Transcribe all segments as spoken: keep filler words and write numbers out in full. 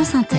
France Inter.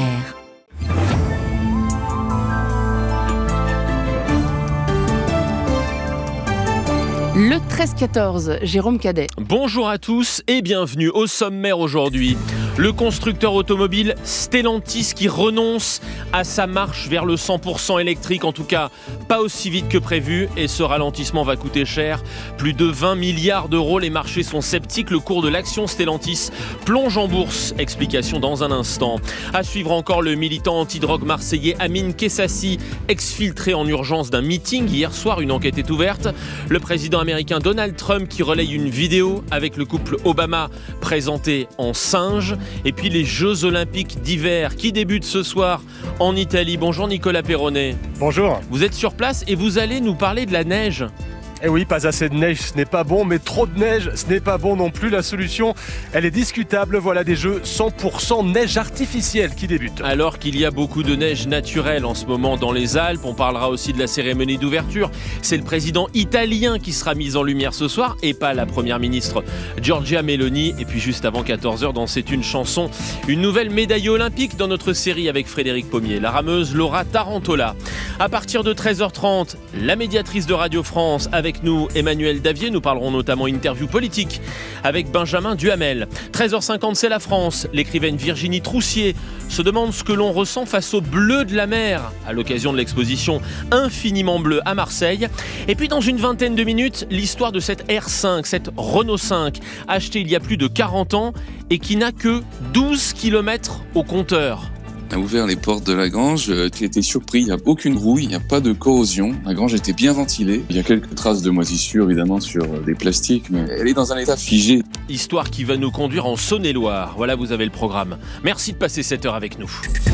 Le treize quatorze, Jérôme Cadet. Bonjour à tous et bienvenue au sommaire aujourd'hui. Le constructeur automobile Stellantis qui renonce à sa marche vers le cent pour cent électrique, en tout cas pas aussi vite que prévu, et ce ralentissement va coûter cher. Plus de vingt milliards d'euros, les marchés sont sceptiques, le cours de l'action Stellantis plonge en bourse. Explication dans un instant. À suivre encore le militant anti-drogue marseillais Amine Kessassi, exfiltré en urgence d'un meeting. Hier soir, une enquête est ouverte. Le président américain Donald Trump qui relaye une vidéo avec le couple Obama présenté en singe. Et puis les Jeux Olympiques d'hiver qui débutent ce soir en Italie. Bonjour Nicolas Perronnet. Bonjour. Vous êtes sur place et vous allez nous parler de la neige. Eh oui, pas assez de neige, ce n'est pas bon, mais trop de neige, ce n'est pas bon non plus. La solution, elle est discutable. Voilà des jeux cent pour cent neige artificielle qui débutent. Alors qu'il y a beaucoup de neige naturelle en ce moment dans les Alpes, on parlera aussi de la cérémonie d'ouverture. C'est le président italien qui sera mis en lumière ce soir et pas la première ministre Giorgia Meloni. Et puis juste avant quatorze heures, dans C'est une chanson, une nouvelle médaille olympique dans notre série avec Frédéric Pommier, la rameuse Laura Tarantola. À partir de treize heures trente, la médiatrice de Radio France avec nous, Emmanuel Davier. Nous parlerons notamment interview politique avec Benjamin Duhamel. treize heures cinquante, c'est la France. L'écrivaine Virginie Troussier se demande ce que l'on ressent face au bleu de la mer à l'occasion de l'exposition Infiniment bleu à Marseille. Et puis dans une vingtaine de minutes, l'histoire de cette R cinq, cette Renault cinq, achetée il y a plus de quarante ans et qui n'a que douze kilomètres au compteur. On a ouvert les portes de la grange, tu étais surpris, il n'y a aucune rouille, il n'y a pas de corrosion. La grange était bien ventilée. Il y a quelques traces de moisissure évidemment sur des plastiques, mais elle est dans un état figé. Histoire qui va nous conduire en Saône-et-Loire. Voilà, vous avez le programme. Merci de passer cette heure avec nous.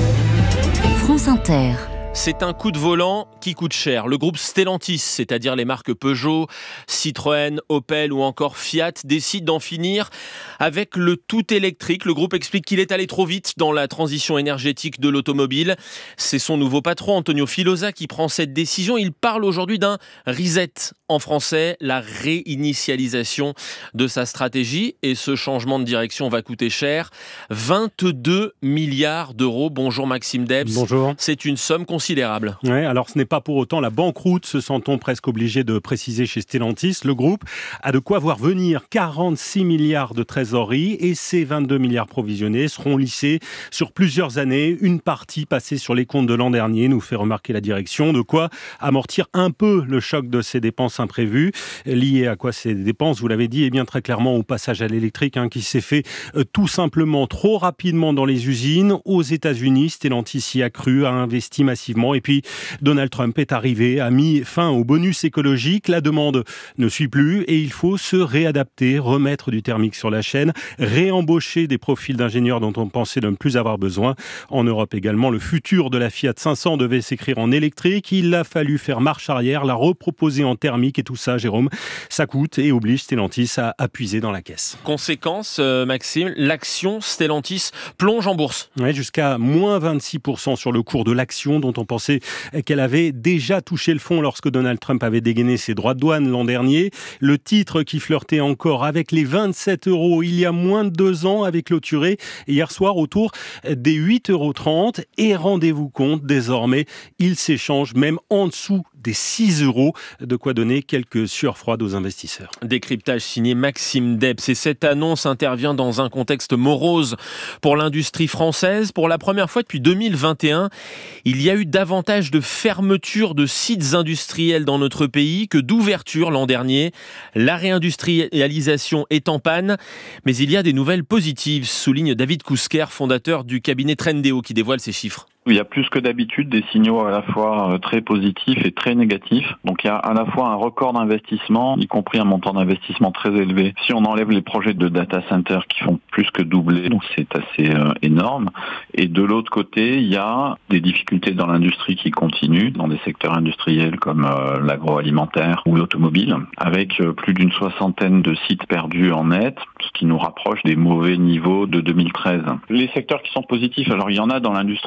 France Inter. C'est un coup de volant qui coûte cher. Le groupe Stellantis, c'est-à-dire les marques Peugeot, Citroën, Opel ou encore Fiat, décide d'en finir avec le tout électrique. Le groupe explique qu'il est allé trop vite dans la transition énergétique de l'automobile. C'est son nouveau patron, Antonio Filosa, qui prend cette décision. Il parle aujourd'hui d'un reset, en français, la réinitialisation de sa stratégie. Et ce changement de direction va coûter cher. vingt-deux milliards d'euros. Bonjour Maxime Debs. Bonjour. C'est une somme considérable. Ouais, alors ce n'est pas pour autant la banqueroute, se sent-on presque obligé de préciser chez Stellantis. Le groupe a de quoi voir venir quarante-six milliards de trésorerie et ces vingt-deux milliards provisionnés seront lissés sur plusieurs années. Une partie passée sur les comptes de l'an dernier, nous fait remarquer la direction, de quoi amortir un peu le choc de ces dépenses imprévues. Liées à quoi ces dépenses, vous l'avez dit, et bien très clairement au passage à l'électrique hein, qui s'est fait euh, tout simplement trop rapidement dans les usines. Aux États-Unis, Stellantis y a cru, a investi massivement. Et puis, Donald Trump est arrivé, a mis fin au bonus écologique. La demande ne suit plus et il faut se réadapter, remettre du thermique sur la chaîne, réembaucher des profils d'ingénieurs dont on pensait ne plus avoir besoin. En Europe également, le futur de la Fiat cinq cents devait s'écrire en électrique. Il a fallu faire marche arrière, la reproposer en thermique et tout ça, Jérôme, ça coûte et oblige Stellantis à appuyer dans la caisse. Conséquence, euh, Maxime, l'action Stellantis plonge en bourse. Ouais, jusqu'à moins vingt-six pour cent sur le cours de l'action dont on pensait qu'elle avait déjà touché le fond lorsque Donald Trump avait dégainé ses droits de douane l'an dernier. Le titre qui flirtait encore avec les vingt-sept euros il y a moins de deux ans avait clôturé hier soir autour des huit euros trente. Et rendez-vous compte, désormais, il s'échange même en dessous des six euros, de quoi donner quelques sueurs froides aux investisseurs. Décryptage signé Maxime Debs. Et cette annonce intervient dans un contexte morose pour l'industrie française. Pour la première fois depuis deux mille vingt et un, il y a eu davantage de fermetures de sites industriels dans notre pays que d'ouvertures l'an dernier. La réindustrialisation est en panne, mais il y a des nouvelles positives, souligne David Kousker, fondateur du cabinet Trendéo, qui dévoile ces chiffres. Il y a plus que d'habitude des signaux à la fois très positifs et très négatifs. Donc il y a à la fois un record d'investissement, y compris un montant d'investissement très élevé. Si on enlève les projets de data center qui font plus que doubler, donc c'est assez euh, énorme. Et de l'autre côté, il y a des difficultés dans l'industrie qui continuent, dans des secteurs industriels comme euh, l'agroalimentaire ou l'automobile, avec euh, plus d'une soixantaine de sites perdus en net, ce qui nous rapproche des mauvais niveaux de deux mille treize. Les secteurs qui sont positifs, alors il y en a dans l'industrie comme l'aéronautique,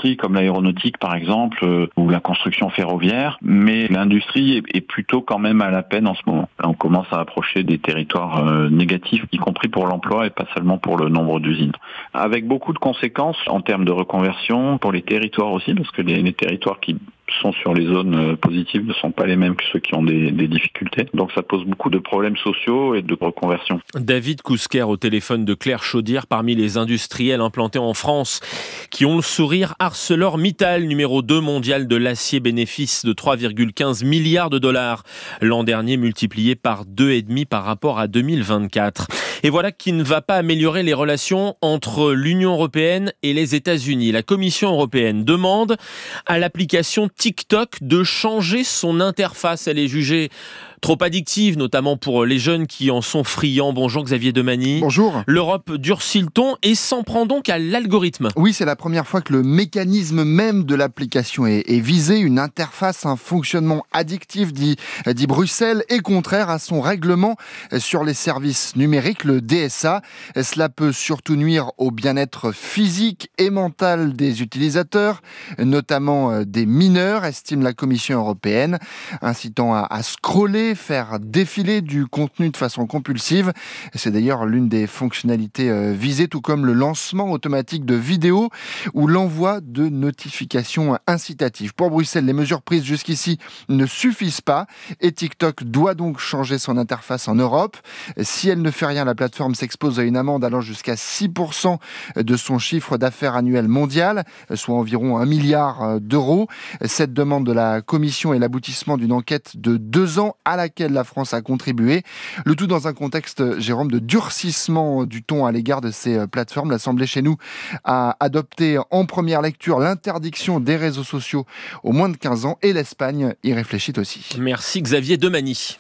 l'aéronautique par exemple, euh, ou la construction ferroviaire, mais l'industrie est, est plutôt quand même à la peine en ce moment. Là, on commence à approcher des territoires euh, négatifs, y compris pour l'emploi et pas seulement pour le nombre d'usines. Avec beaucoup de conséquences en termes de reconversion, pour les territoires aussi, parce que les, les territoires qui sont sur les zones positives ne sont pas les mêmes que ceux qui ont des, des difficultés. Donc ça pose beaucoup de problèmes sociaux et de reconversion. David Kousquer au téléphone de Claire Chaudière, parmi les industriels implantés en France qui ont le sourire. ArcelorMittal, numéro deux mondial de l'acier, bénéfice de trois virgule quinze milliards de dollars l'an dernier, multiplié par deux virgule cinq par rapport à deux mille vingt-quatre. Et voilà qui ne va pas améliorer les relations entre l'Union européenne et les États-Unis. La Commission européenne demande à l'application TikTok de changer son interface. Elle est jugée trop addictive, notamment pour les jeunes qui en sont friands. Bonjour Xavier Demany. Bonjour. L'Europe durcit le ton et s'en prend donc à l'algorithme. Oui, c'est la première fois que le mécanisme même de l'application est, est visé. Une interface, un fonctionnement addictif, dit, dit Bruxelles, est contraire à son règlement sur les services numériques, le D S A. Cela peut surtout nuire au bien-être physique et mental des utilisateurs, notamment des mineurs, estime la Commission européenne, incitant à, à scroller, faire défiler du contenu de façon compulsive. C'est d'ailleurs l'une des fonctionnalités visées, tout comme le lancement automatique de vidéos ou l'envoi de notifications incitatives. Pour Bruxelles, les mesures prises jusqu'ici ne suffisent pas et TikTok doit donc changer son interface en Europe. Si elle ne fait rien, la plateforme s'expose à une amende allant jusqu'à six pour cent de son chiffre d'affaires annuel mondial, soit environ un milliard d'euros. Cette demande de la Commission est l'aboutissement d'une enquête de deux ans à laquelle la France a contribué. Le tout dans un contexte, Jérôme, de durcissement du ton à l'égard de ces plateformes. L'Assemblée chez nous a adopté en première lecture l'interdiction des réseaux sociaux aux moins de quinze ans et l'Espagne y réfléchit aussi. Merci Xavier Demany.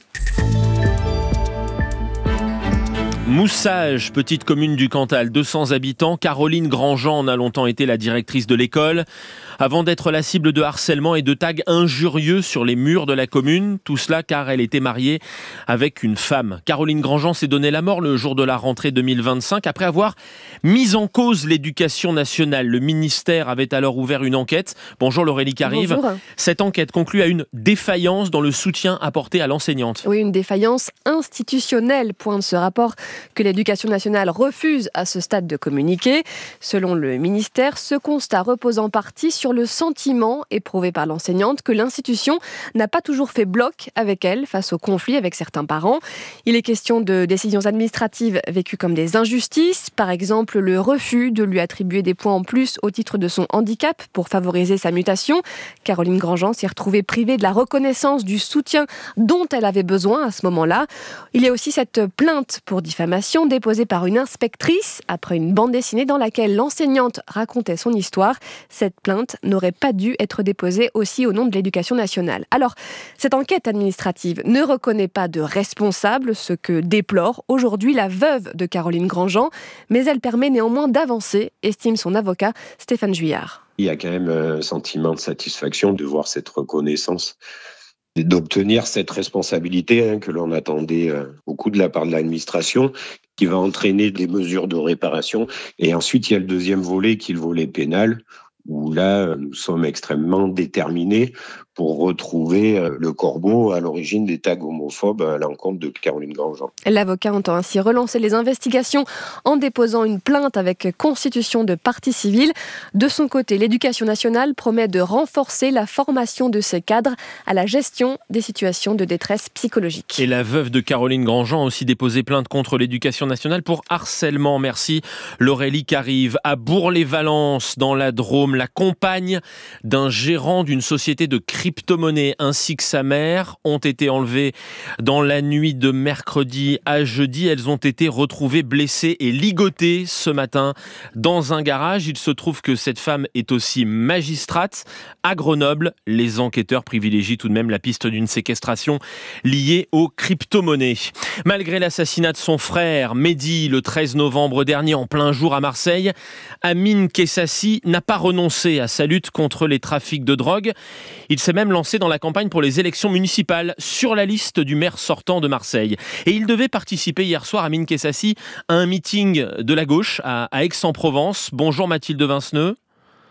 Moussage, petite commune du Cantal, deux cents habitants. Caroline Grandjean en a longtemps été la directrice de l'école, avant d'être la cible de harcèlement et de tags injurieux sur les murs de la commune. Tout cela car elle était mariée avec une femme. Caroline Grandjean s'est donné la mort le jour de la rentrée deux mille vingt-cinq après avoir mis en cause l'éducation nationale. Le ministère avait alors ouvert une enquête. Bonjour Laurélie Carive. Bonjour. Cette enquête conclut à une défaillance dans le soutien apporté à l'enseignante. Oui, une défaillance institutionnelle, pointe ce rapport que l'éducation nationale refuse à ce stade de communiquer. Selon le ministère, ce constat repose en partie sur le sentiment éprouvé par l'enseignante que l'institution n'a pas toujours fait bloc avec elle face au conflit avec certains parents. Il est question de décisions administratives vécues comme des injustices, par exemple le refus de lui attribuer des points en plus au titre de son handicap pour favoriser sa mutation. Caroline Grandjean s'est retrouvée privée de la reconnaissance du soutien dont elle avait besoin à ce moment-là. Il y a aussi cette plainte pour diffamation déposée par une inspectrice après une bande dessinée dans laquelle l'enseignante racontait son histoire. Cette plainte n'aurait pas dû être déposée aussi au nom de l'éducation nationale. Alors, cette enquête administrative ne reconnaît pas de responsable, ce que déplore aujourd'hui la veuve de Caroline Grandjean, mais elle permet néanmoins d'avancer, estime son avocat Stéphane Juillard. Il y a quand même un sentiment de satisfaction de voir cette reconnaissance et d'obtenir cette responsabilité hein, que l'on attendait euh, beaucoup de la part de l'administration, qui va entraîner des mesures de réparation. Et ensuite, il y a le deuxième volet, qui est le volet pénal, où là, nous sommes extrêmement déterminés pour retrouver le corbeau à l'origine des tags homophobes à l'encontre de Caroline Grandjean. L'avocat entend ainsi relancer les investigations en déposant une plainte avec constitution de partie civile. De son côté, l'Éducation nationale promet de renforcer la formation de ses cadres à la gestion des situations de détresse psychologique. Et la veuve de Caroline Grandjean a aussi déposé plainte contre l'Éducation nationale pour harcèlement. Merci Laurélie Carive. À Bourg-les-Valences, dans la Drôme, la compagne d'un gérant d'une société de crypto-monnaie ainsi que sa mère ont été enlevées dans la nuit de mercredi à jeudi. Elles ont été retrouvées blessées et ligotées ce matin dans un garage. Il se trouve que cette femme est aussi magistrate à Grenoble. Les enquêteurs privilégient tout de même la piste d'une séquestration liée aux crypto-monnaies. Malgré l'assassinat de son frère, Mehdi, le treize novembre dernier en plein jour à Marseille, Amine Kessassi n'a pas renoncé à sa lutte contre les trafics de drogue. Il s'est même lancé dans la campagne pour les élections municipales sur la liste du maire sortant de Marseille. Et il devait participer hier soir, Amine Kessassi, à un meeting de la gauche à, à Aix-en-Provence. Bonjour Mathilde Vinceneux.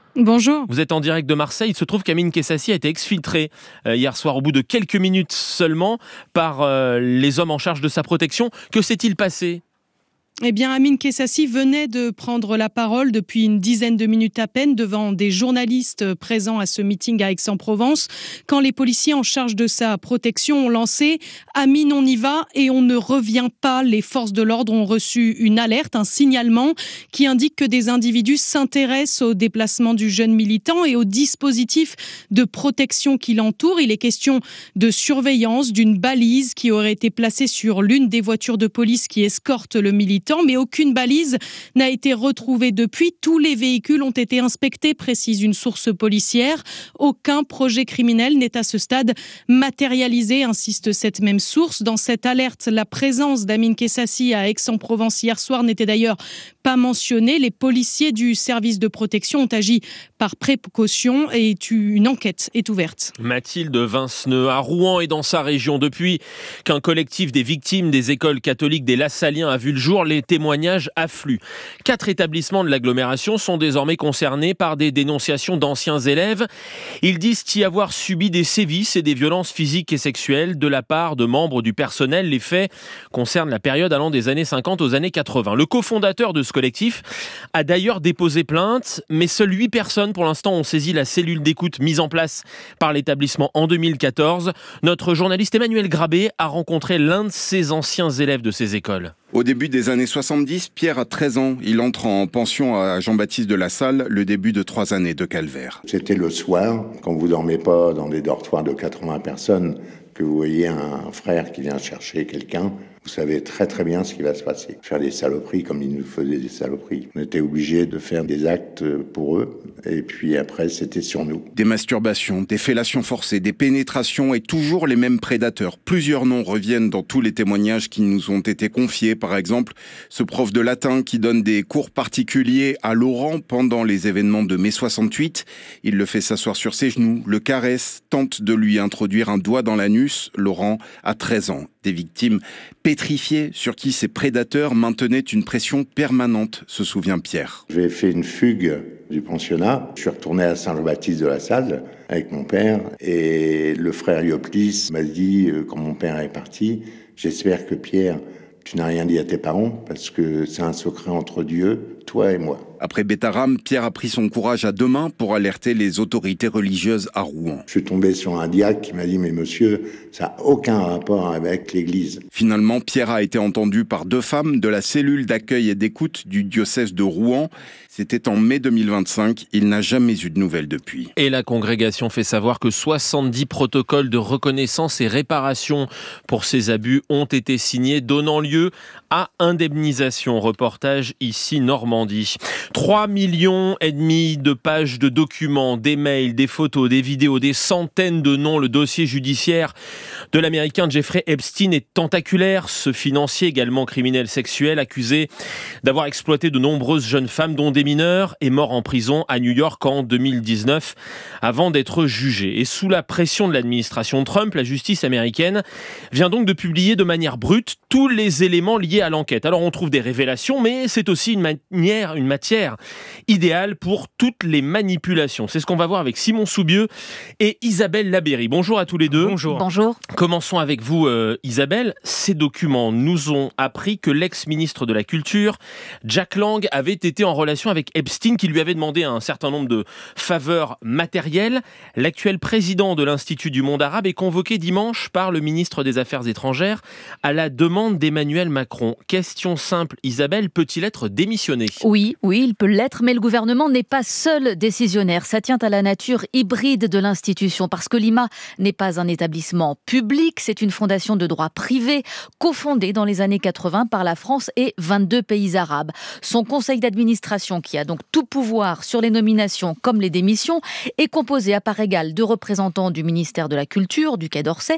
Bonjour. Vous êtes en direct de Marseille. Il se trouve qu'Amine Kessassi a été exfiltré euh, hier soir au bout de quelques minutes seulement par euh, les hommes en charge de sa protection. Que s'est-il passé ? Eh bien, Amine Kessassi venait de prendre la parole depuis une dizaine de minutes à peine devant des journalistes présents à ce meeting à Aix-en-Provence quand les policiers en charge de sa protection ont lancé « Amine, on y va et on ne revient pas ». Les forces de l'ordre ont reçu une alerte, un signalement qui indique que des individus s'intéressent au déplacement du jeune militant et au dispositif de protection qui l'entoure. Il est question de surveillance, d'une balise qui aurait été placée sur l'une des voitures de police qui escortent le militant. Mais aucune balise n'a été retrouvée depuis. Tous les véhicules ont été inspectés, précise une source policière. Aucun projet criminel n'est à ce stade matérialisé, insiste cette même source. Dans cette alerte, la présence d'Amine Kessassi à Aix-en-Provence hier soir n'était d'ailleurs pas mentionnée. Les policiers du service de protection ont agi par précaution et une enquête est ouverte. Mathilde Vinceneux à Rouen et dans sa région. Depuis qu'un collectif des victimes des écoles catholiques des Lassaliens a vu le jour, les témoignages affluent. Quatre établissements de l'agglomération sont désormais concernés par des dénonciations d'anciens élèves. Ils disent y avoir subi des sévices et des violences physiques et sexuelles de la part de membres du personnel. Les faits concernent la période allant des années cinquante aux années quatre-vingts. Le cofondateur de ce collectif a d'ailleurs déposé plainte, mais seules huit personnes pour l'instant ont saisi la cellule d'écoute mise en place par l'établissement en deux mille quatorze. Notre journaliste Emmanuel Grabé a rencontré l'un de ces anciens élèves de ces écoles. Au début des années soixante-dix, Pierre a treize ans. Il entre en pension à Jean-Baptiste de la Salle, le début de trois années de calvaire. C'était le soir, quand vous dormez pas dans des dortoirs de quatre-vingts personnes, que vous voyez un frère qui vient chercher quelqu'un, vous savez très très bien ce qui va se passer. Faire des saloperies comme ils nous faisaient des saloperies. On était obligés de faire des actes pour eux, et puis après c'était sur nous. Des masturbations, des fellations forcées, des pénétrations et toujours les mêmes prédateurs. Plusieurs noms reviennent dans tous les témoignages qui nous ont été confiés. Par exemple, ce prof de latin qui donne des cours particuliers à Laurent pendant les événements de mai soixante-huit. Il le fait s'asseoir sur ses genoux, le caresse, tente de lui introduire un doigt dans l'anus. Laurent a treize ans. Des victimes pétrifiées sur qui ces prédateurs maintenaient une pression permanente, se souvient Pierre. J'ai fait une fugue du pensionnat. Je suis retourné à Saint-Jean-Baptiste de la Salle avec mon père et le frère Ioplis m'a dit, quand mon père est parti, j'espère que Pierre, tu n'as rien dit à tes parents parce que c'est un secret entre Dieu, toi et moi. Après Bétaram, Pierre a pris son courage à deux mains pour alerter les autorités religieuses à Rouen. Je suis tombé sur un diacre qui m'a dit « Mais monsieur, ça n'a aucun rapport avec l'Église ». Finalement, Pierre a été entendu par deux femmes de la cellule d'accueil et d'écoute du diocèse de Rouen. C'était en mai deux mille vingt-cinq. Il n'a jamais eu de nouvelles depuis. Et la congrégation fait savoir que soixante-dix protocoles de reconnaissance et réparation pour ces abus ont été signés, donnant lieu à indemnisation. Reportage ici Normandie. trois millions et demi de pages de documents, des mails, des photos, des vidéos, des centaines de noms. Le dossier judiciaire de l'Américain Jeffrey Epstein est tentaculaire. Ce financier, également criminel sexuel, accusé d'avoir exploité de nombreuses jeunes femmes, dont des mineurs, est mort en prison à New York en deux mille dix-neuf avant d'être jugé. Et sous la pression de l'administration Trump, la justice américaine vient donc de publier de manière brute tous les éléments liés à l'enquête. Alors on trouve des révélations, mais c'est aussi une manière, une matière idéale pour toutes les manipulations. C'est ce qu'on va voir avec Simon Soubieux et Isabelle Labéry. Bonjour à tous les deux. Bonjour. Bonjour. Commençons avec vous, euh, Isabelle. Ces documents nous ont appris que l'ex-ministre de la Culture, Jack Lang, avait été en relation avec Epstein, qui lui avait demandé un certain nombre de faveurs matérielles. L'actuel président de l'Institut du monde arabe est convoqué dimanche par le ministre des Affaires étrangères à la demande d'Emmanuel Macron. Question simple, Isabelle, peut-il être démissionné ? Oui, oui, il peut l'être, mais le gouvernement n'est pas seul décisionnaire. Ça tient à la nature hybride de l'institution, parce que l'I M A n'est pas un établissement public, c'est une fondation de droit privé, cofondée dans les années quatre-vingts par la France et vingt-deux pays arabes. Son conseil d'administration, qui a donc tout pouvoir sur les nominations comme les démissions, est composé à part égale de représentants du ministère de la Culture, du Quai d'Orsay,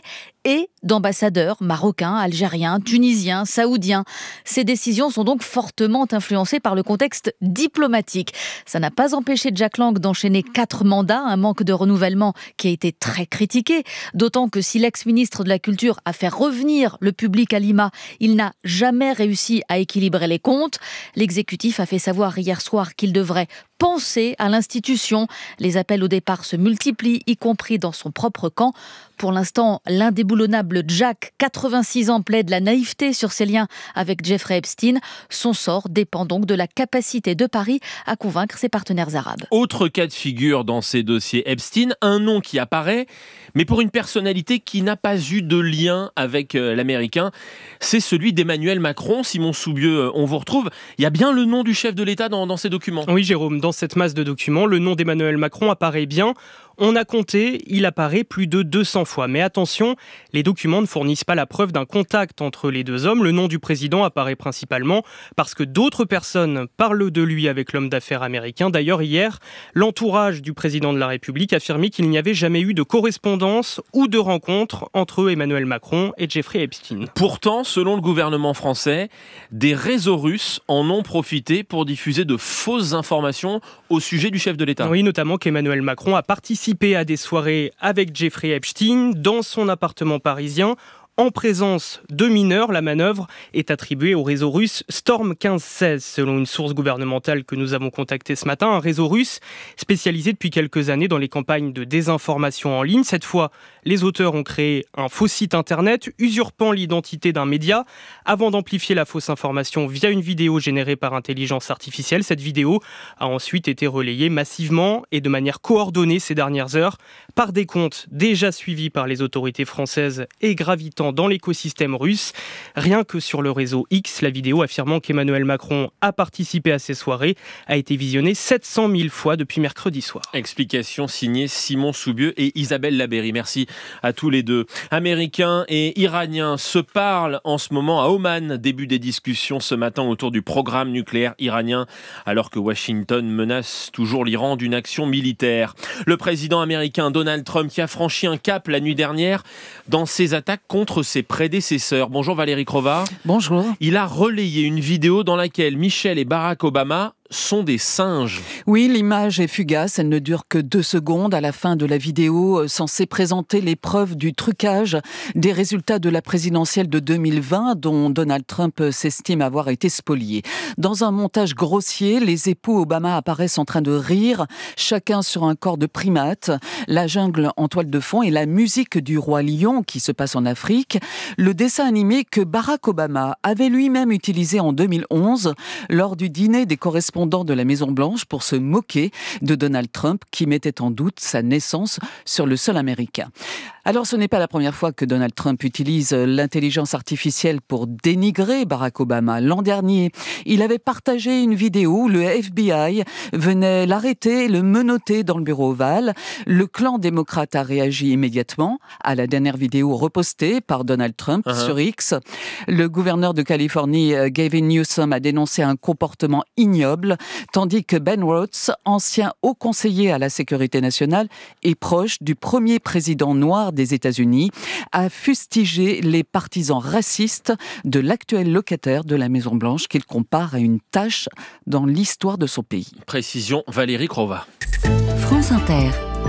et d'ambassadeurs marocains, algériens, tunisiens, saoudiens. Ces décisions sont donc fortement influencées par le contexte diplomatique. Ça n'a pas empêché Jack Lang d'enchaîner quatre mandats, un manque de renouvellement qui a été très critiqué, d'autant que si l'ex-ministre de la Culture a fait revenir le public à Lima, il n'a jamais réussi à équilibrer les comptes. L'exécutif a fait savoir hier soir qu'il devrait penser à l'institution. Les appels au départ se multiplient, y compris dans son propre camp. Pour l'instant, l'indéboulonnable Jack, quatre-vingt-six ans, plaide la naïveté sur ses liens avec Jeffrey Epstein. Son sort dépend donc de la capacité de Paris à convaincre ses partenaires arabes. Autre cas de figure dans ces dossiers Epstein, un nom qui apparaît, mais pour une personnalité qui n'a pas eu de lien avec euh, l'Américain, c'est celui d'Emmanuel Macron. Simon Soubieux, on vous retrouve. Il y a bien le nom du chef de l'État dans, dans ces documents. Oui, Jérôme, dans cette masse de documents, le nom d'Emmanuel Macron apparaît bien. On a compté, il apparaît plus de deux cents fois. Mais attention, les documents ne fournissent pas la preuve d'un contact entre les deux hommes. Le nom du président apparaît principalement parce que d'autres personnes parlent de lui avec l'homme d'affaires américain. D'ailleurs, hier, l'entourage du président de la République affirmait qu'il n'y avait jamais eu de correspondance ou de rencontre entre Emmanuel Macron et Jeffrey Epstein. Pourtant, selon le gouvernement français, des réseaux russes en ont profité pour diffuser de fausses informations au sujet du chef de l'État. Oui, notamment qu'Emmanuel Macron a participé à des soirées avec Jeffrey Epstein dans son appartement parisien. En présence de mineurs, la manœuvre est attribuée au réseau russe Storm quinze seize, selon une source gouvernementale que nous avons contactée ce matin. Un réseau russe spécialisé depuis quelques années dans les campagnes de désinformation en ligne. Cette fois, les auteurs ont créé un faux site internet usurpant l'identité d'un média avant d'amplifier la fausse information via une vidéo générée par intelligence artificielle. Cette vidéo a ensuite été relayée massivement et de manière coordonnée ces dernières heures par des comptes déjà suivis par les autorités françaises et gravitant dans l'écosystème russe. Rien que sur le réseau X, la vidéo affirmant qu'Emmanuel Macron a participé à ces soirées a été visionnée sept cent mille fois depuis mercredi soir. Explication signée Simon Soubieux et Isabelle Labéry. Merci à tous les deux. Américains et Iraniens se parlent en ce moment à Oman. Début des discussions ce matin autour du programme nucléaire iranien, alors que Washington menace toujours l'Iran d'une action militaire. Le président américain Donald Trump qui a franchi un cap la nuit dernière dans ses attaques contre ses prédécesseurs. Bonjour Valérie Crova. Bonjour. Il a relayé une vidéo dans laquelle Michelle et Barack Obama sont des singes. Oui, l'image est fugace, elle ne dure que deux secondes. À la fin de la vidéo, censée présenter les preuves du trucage des résultats de la présidentielle de deux mille vingt, dont Donald Trump s'estime avoir été spolié. Dans un montage grossier, les époux Obama apparaissent en train de rire, chacun sur un corps de primate, la jungle en toile de fond et la musique du roi lion qui se passe en Afrique. Le dessin animé que Barack Obama avait lui-même utilisé en deux mille onze lors du dîner des correspondants de la Maison-Blanche pour se moquer de Donald Trump qui mettait en doute sa naissance sur le sol américain. Alors ce n'est pas la première fois que Donald Trump utilise l'intelligence artificielle pour dénigrer Barack Obama. L'an dernier, il avait partagé une vidéo où le F B I venait l'arrêter, le menotter dans le bureau ovale. Le clan démocrate a réagi immédiatement à la dernière vidéo repostée par Donald Trump uh-huh. sur X. Le gouverneur de Californie, Gavin Newsom, a dénoncé un comportement ignoble, tandis que Ben Rhodes, ancien haut conseiller à la sécurité nationale et proche du premier président noir des États-Unis, a fustigé les partisans racistes de l'actuel locataire de la Maison-Blanche qu'il compare à une tache dans l'histoire de son pays. Précision, Valérie Crova. France Inter,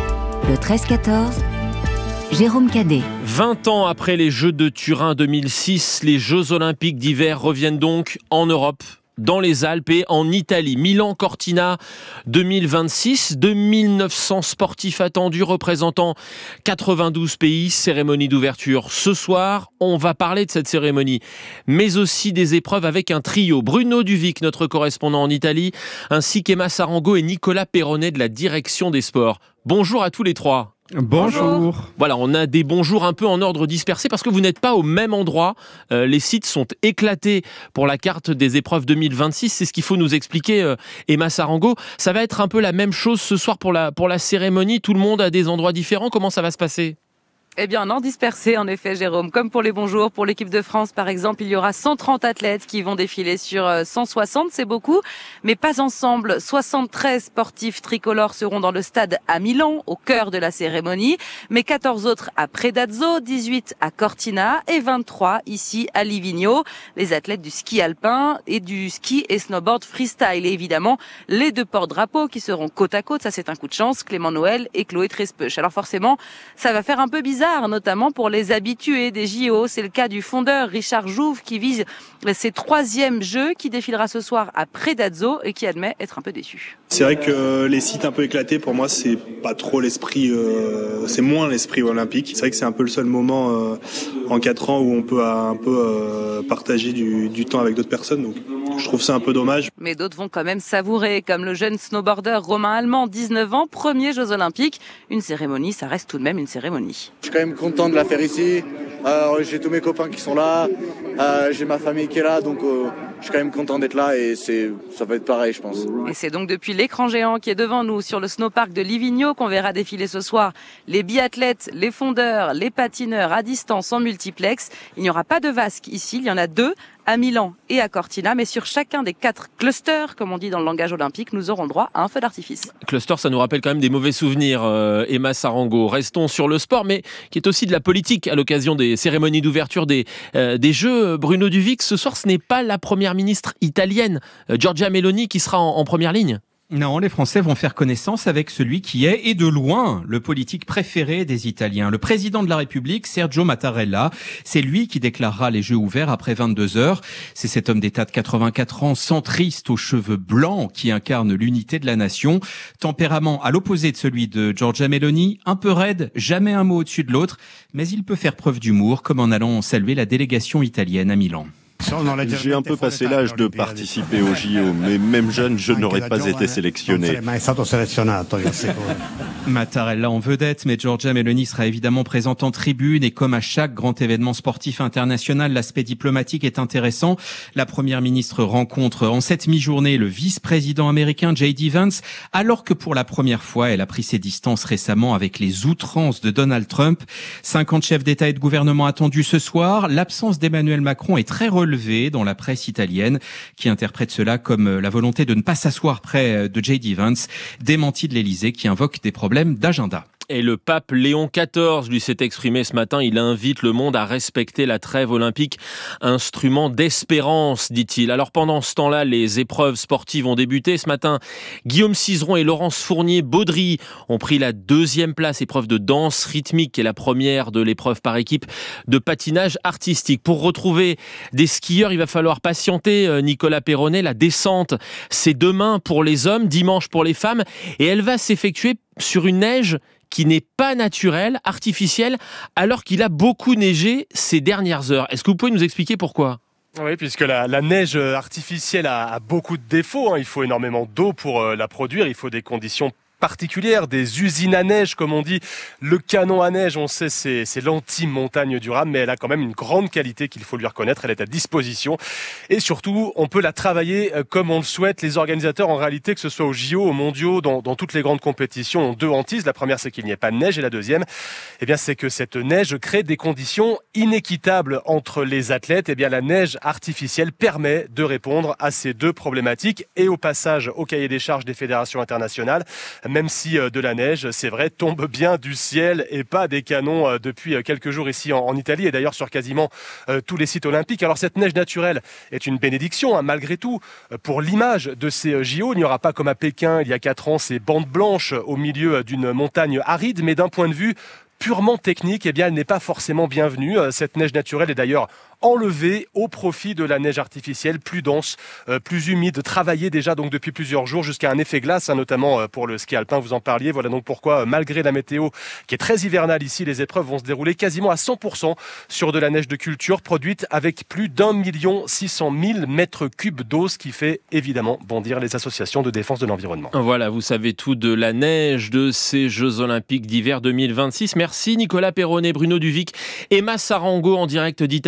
le treize quatorze, Jérôme Cadet. vingt ans après les Jeux de Turin deux mille six, les Jeux Olympiques d'hiver reviennent donc en Europe, dans les Alpes et en Italie. Milan-Cortina deux mille vingt-six, deux mille neuf cents sportifs attendus représentant quatre-vingt-douze pays, cérémonie d'ouverture. Ce soir, on va parler de cette cérémonie, mais aussi des épreuves avec un trio. Bruno Duvic, notre correspondant en Italie, ainsi qu'Emma Sarango et Nicolas Perronnet de la direction des sports. Bonjour à tous les trois. Bonjour. Voilà, on a des bonjours un peu en ordre dispersé parce que vous n'êtes pas au même endroit. Euh, les sites sont éclatés pour la carte des épreuves deux mille vingt-six. C'est ce qu'il faut nous expliquer, euh, Emma Sarango. Ça va être un peu la même chose ce soir pour la, pour la cérémonie. Tout le monde a des endroits différents. Comment ça va se passer ? Eh bien, non, dispersé, en effet, Jérôme. Comme pour les bonjours, pour l'équipe de France, par exemple, il y aura cent trente athlètes qui vont défiler sur cent soixante, c'est beaucoup, mais pas ensemble. soixante-treize sportifs tricolores seront dans le stade à Milan, au cœur de la cérémonie, mais quatorze autres à Predazzo, dix-huit à Cortina et vingt-trois ici à Livigno. Les athlètes du ski alpin et du ski et snowboard freestyle. Et évidemment, les deux porte-drapeaux qui seront côte à côte, ça c'est un coup de chance, Clément Noël et Chloé Trespeuch. Alors forcément, ça va faire un peu bizarre, notamment pour les habitués des J O. C'est le cas du fondeur Richard Jouve qui vise ses troisièmes Jeux, qui défilera ce soir à Predazzo et qui admet être un peu déçu. C'est vrai que les sites un peu éclatés, pour moi, c'est pas trop l'esprit, euh, c'est moins l'esprit olympique. C'est vrai que c'est un peu le seul moment euh, en quatre ans où on peut euh, un peu euh, partager du, du temps avec d'autres personnes. Donc, je trouve ça un peu dommage. Mais d'autres vont quand même savourer, comme le jeune snowboarder Romain Allemand, dix-neuf ans, premier Jeux Olympiques. Une cérémonie, ça reste tout de même une cérémonie. Je suis quand même content de la faire ici. Euh, j'ai tous mes copains qui sont là, euh, j'ai ma famille qui est là, donc euh, je suis quand même content d'être là et c'est, ça va être pareil, je pense. Et c'est donc depuis l'écran géant qui est devant nous sur le snowpark de Livigno qu'on verra défiler ce soir les biathlètes, les fondeurs, les patineurs à distance en multiplex. Il n'y aura pas de vasque ici, il y en a deux, à Milan et à Cortina, mais sur chacun des quatre clusters, comme on dit dans le langage olympique, nous aurons droit à un feu d'artifice. Cluster, ça nous rappelle quand même des mauvais souvenirs, euh, Emma Sarango. Restons sur le sport, mais qui est aussi de la politique à l'occasion des cérémonies d'ouverture des, euh, des Jeux. Bruno Duvic, ce soir, ce n'est pas la première ministre italienne, euh, Giorgia Meloni, qui sera en, en première ligne. Non, les Français vont faire connaissance avec celui qui est, et de loin, le politique préféré des Italiens. Le président de la République, Sergio Mattarella. C'est lui qui déclarera les Jeux ouverts après vingt-deux heures. C'est cet homme d'État de quatre-vingt-quatre ans, centriste aux cheveux blancs, qui incarne l'unité de la nation. Tempérament à l'opposé de celui de Giorgia Meloni, un peu raide, jamais un mot au-dessus de l'autre, mais il peut faire preuve d'humour, comme en allant saluer la délégation italienne à Milan. J'ai un peu passé l'âge de participer aux J O, mais même jeune, je n'aurais pas été sélectionné. Mattarella en vedette, mais Giorgia Meloni sera évidemment présente en tribune et comme à chaque grand événement sportif international, l'aspect diplomatique est intéressant. La première ministre rencontre en cette mi-journée le vice-président américain J D Vance, alors que pour la première fois, elle a pris ses distances récemment avec les outrances de Donald Trump. cinquante chefs d'État et de gouvernement attendus ce soir. L'absence d'Emmanuel Macron est très relevée dans la presse italienne, qui interprète cela comme la volonté de ne pas s'asseoir près de J D Vance, démenti de l'Élysée qui invoque des problèmes d'agenda. Et le pape Léon quatorze lui s'est exprimé ce matin. Il invite le monde à respecter la trêve olympique, instrument d'espérance, dit-il. Alors pendant ce temps-là, les épreuves sportives ont débuté. Ce matin, Guillaume Cizeron et Laurence Fournier-Baudry ont pris la deuxième place, épreuve de danse rythmique, qui est la première de l'épreuve par équipe de patinage artistique. Pour retrouver des skieurs, il va falloir patienter. Nicolas Perronnet, la descente, c'est demain pour les hommes, dimanche pour les femmes, et elle va s'effectuer sur une neige qui n'est pas naturelle, artificielle, alors qu'il a beaucoup neigé ces dernières heures. Est-ce que vous pouvez nous expliquer pourquoi ? Oui, puisque la, la neige artificielle a, a beaucoup de défauts. Hein. Il faut énormément d'eau pour euh, la produire. Il faut des conditions particulières, des usines à neige, comme on dit. Le canon à neige, on sait, c'est, c'est l'anti-montagne durable, mais elle a quand même une grande qualité qu'il faut lui reconnaître. Elle est à disposition. Et surtout, on peut la travailler comme on le souhaite. Les organisateurs, en réalité, que ce soit aux J O, aux mondiaux, dans, dans toutes les grandes compétitions, ont deux hantises. La première, c'est qu'il n'y ait pas de neige. Et la deuxième, eh bien, c'est que cette neige crée des conditions inéquitables entre les athlètes. Eh bien, la neige artificielle permet de répondre à ces deux problématiques. Et au passage, au cahier des charges des fédérations internationales, même si de la neige, c'est vrai, tombe bien du ciel et pas des canons depuis quelques jours ici en Italie et d'ailleurs sur quasiment tous les sites olympiques. Alors cette neige naturelle est une bénédiction, hein, malgré tout. Pour l'image de ces J O, il n'y aura pas comme à Pékin il y a quatre ans ces bandes blanches au milieu d'une montagne aride, mais d'un point de vue purement technique, eh bien, elle n'est pas forcément bienvenue. Cette neige naturelle est d'ailleurs enlevée au profit de la neige artificielle, plus dense, euh, plus humide, travaillée déjà donc depuis plusieurs jours jusqu'à un effet glace, hein, notamment euh, pour le ski alpin, vous en parliez. Voilà donc pourquoi, euh, malgré la météo qui est très hivernale ici, les épreuves vont se dérouler quasiment à cent pour cent sur de la neige de culture produite avec plus d'un million six cent mille mètres cubes d'eau, ce qui fait évidemment bondir les associations de défense de l'environnement. Voilà, vous savez tout de la neige de ces Jeux Olympiques d'hiver deux mille vingt-six. Merci Nicolas Perronnet, Bruno Duvic, Emma Sarango en direct d'Italie dans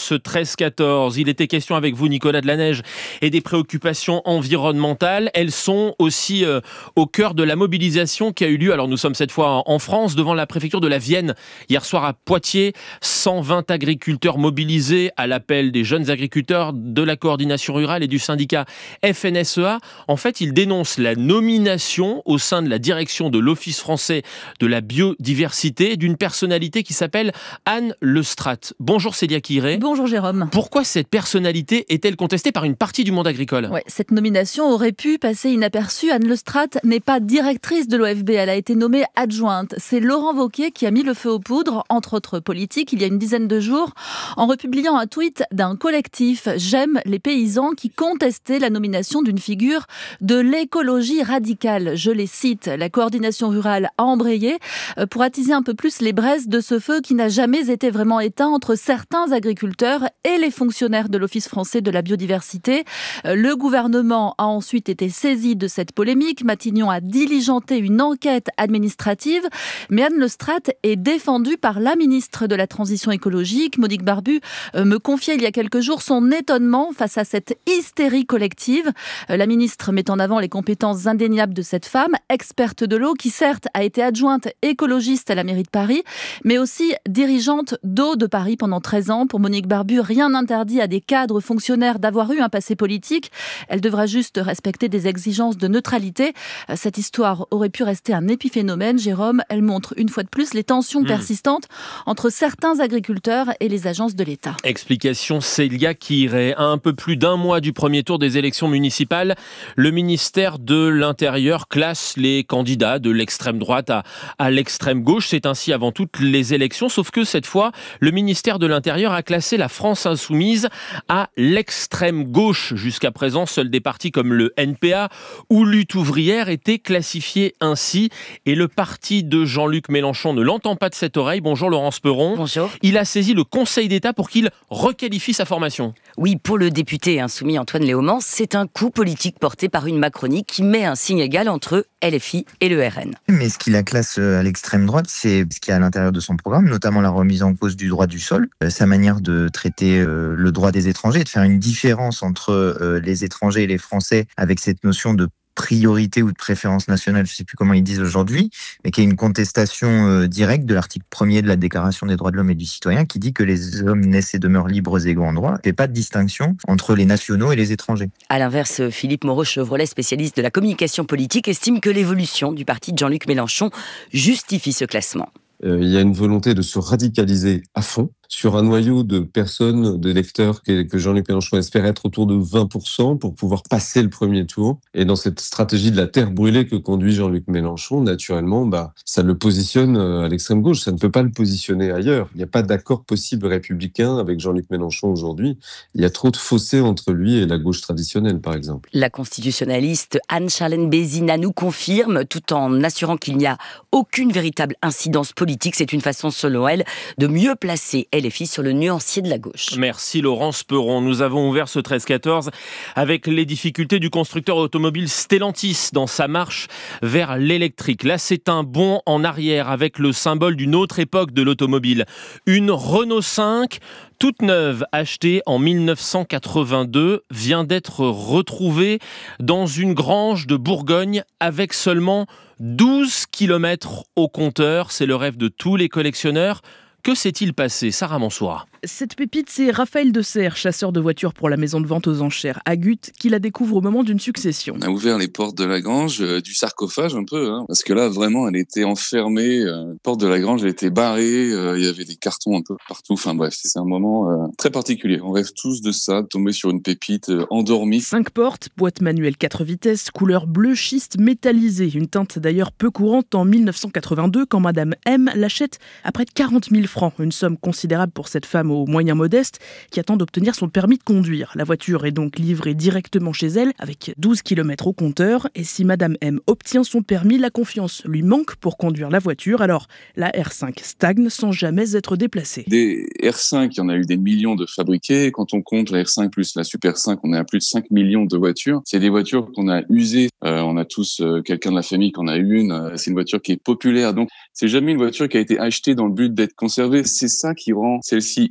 ce treize quatorze. Il était question avec vous, Nicolas Delanège, et des préoccupations environnementales. Elles sont aussi euh, au cœur de la mobilisation qui a eu lieu, alors nous sommes cette fois en France, devant la préfecture de la Vienne. Hier soir à Poitiers, cent vingt agriculteurs mobilisés à l'appel des jeunes agriculteurs de la coordination rurale et du syndicat F N S E A. En fait, ils dénoncent la nomination au sein de la direction de l'Office français de la biodiversité d'une personnalité qui s'appelle Anne Lestrate. Bonjour Célia Quiré. Bonjour Jérôme. Pourquoi cette personnalité est-elle contestée par une partie du monde agricole ? Ouais, cette nomination aurait pu passer inaperçue. Anne Lestrate n'est pas directrice de l'O F B, elle a été nommée adjointe. C'est Laurent Wauquiez qui a mis le feu aux poudres, entre autres politiques, il y a une dizaine de jours, en republiant un tweet d'un collectif « J'aime les paysans » qui contestait la nomination d'une figure de l'écologie radicale. Je les cite, la coordination rurale a embrayé pour attiser un peu plus les braises de ce feu qui n'a jamais été vraiment éteint entre certains agriculteurs et les fonctionnaires de l'Office français de la biodiversité. Le gouvernement a ensuite été saisi de cette polémique. Matignon a diligenté une enquête administrative, mais Anne Lestrate est défendue par la ministre de la Transition écologique. Monique Barbu me confiait il y a quelques jours son étonnement face à cette hystérie collective. La ministre met en avant les compétences indéniables de cette femme, experte de l'eau, qui certes a été adjointe écologiste à la mairie de Paris, mais aussi dirigeante d'Eau de Paris pendant treize ans. Pour Monique Barbu, rien n'interdit à des cadres fonctionnaires d'avoir eu un passé politique. Elle devra juste respecter des exigences de neutralité. Cette histoire aurait pu rester un épiphénomène, Jérôme. Elle montre une fois de plus les tensions mmh. persistantes entre certains agriculteurs et les agences de l'État. Explication Célia Quiré. À un peu plus d'un mois du premier tour des élections municipales, le ministère de l'Intérieur classe les candidats de l'extrême droite à, à l'extrême gauche. C'est ainsi avant toutes les élections, sauf que cette fois, le ministère de l'Intérieur a classé la France insoumise à l'extrême gauche. Jusqu'à présent, seuls des partis comme le N P A ou Lutte ouvrière étaient classifiés ainsi. Et le parti de Jean-Luc Mélenchon ne l'entend pas de cette oreille. Bonjour Laurence Perron. Bonjour. Il a saisi le Conseil d'État pour qu'il requalifie sa formation. Oui, pour le député insoumis Antoine Léaumont, c'est un coup politique porté par une Macronie qui met un signe égal entre L F I et le R N. Mais ce qui la classe à l'extrême droite, c'est ce qu'il y a à l'intérieur de son programme, notamment la remise en cause du droit du sol, sa manière de traiter le droit des étrangers, de faire une différence entre les étrangers et les Français avec cette notion de priorité ou de préférence nationale, je ne sais plus comment ils disent aujourd'hui, mais qui est une contestation euh, directe de l'article premier de la Déclaration des droits de l'homme et du citoyen qui dit que les hommes naissent et demeurent libres et égaux en droit. Il n'y a pas de distinction entre les nationaux et les étrangers. À l'inverse, Philippe Moreau-Chevrolet, spécialiste de la communication politique, estime que l'évolution du parti de Jean-Luc Mélenchon justifie ce classement. Euh, il y a une volonté de se radicaliser à fond sur un noyau de personnes, de lecteurs que, que Jean-Luc Mélenchon espère être autour de vingt pour cent pour pouvoir passer le premier tour. Et dans cette stratégie de la terre brûlée que conduit Jean-Luc Mélenchon, naturellement, bah, ça le positionne à l'extrême gauche. Ça ne peut pas le positionner ailleurs. Il n'y a pas d'accord possible républicain avec Jean-Luc Mélenchon aujourd'hui. Il y a trop de fossé entre lui et la gauche traditionnelle, par exemple. La constitutionnaliste Anne-Charlène Bézina nous confirme, tout en assurant qu'il n'y a aucune véritable incidence politique. C'est une façon, selon elle, de mieux placer L F I sur le nuancier de la gauche. Merci Laurence Perron. Nous avons ouvert ce treize quatorze avec les difficultés du constructeur automobile Stellantis dans sa marche vers l'électrique. Là, c'est un bond en arrière avec le symbole d'une autre époque de l'automobile. Une Renault cinq toute neuve, achetée en mille neuf cent quatre-vingt-deux, vient d'être retrouvée dans une grange de Bourgogne avec seulement douze kilomètres au compteur. C'est le rêve de tous les collectionneurs. Que s'est-il passé, Sarah Mansoura? Cette pépite, c'est Raphaël de Serres, chasseur de voitures pour la maison de vente aux enchères à Gutt, qui la découvre au moment d'une succession. On a ouvert les portes de la grange, euh, du sarcophage un peu, hein, parce que là, vraiment, elle était enfermée. Euh, la porte de la grange, elle était barrée, euh, il y avait des cartons un peu partout. Enfin bref, c'est un moment euh, très particulier. On rêve tous de ça, de tomber sur une pépite euh, endormie. Cinq portes, boîte manuelle quatre vitesses, couleur bleu schiste métallisé. Une teinte d'ailleurs peu courante en mille neuf cent quatre-vingt-deux, quand Madame M l'achète à près de quarante mille francs. Une somme considérable pour cette femme aux moyens modestes qui attend d'obtenir son permis de conduire. La voiture est donc livrée directement chez elle avec douze kilomètres au compteur. Et si Madame M obtient son permis, la confiance lui manque pour conduire la voiture. Alors la R cinq stagne sans jamais être déplacée. Des R cinq, il y en a eu des millions de fabriqués. Quand on compte la R cinq plus la Super cinq, on est à plus de cinq millions de voitures. C'est des voitures qu'on a usées. Euh, on a tous euh, quelqu'un de la famille qui en a une. Euh, c'est une voiture qui est populaire. Donc c'est jamais une voiture qui a été achetée dans le but d'être conservée. C'est ça qui rend celle-ci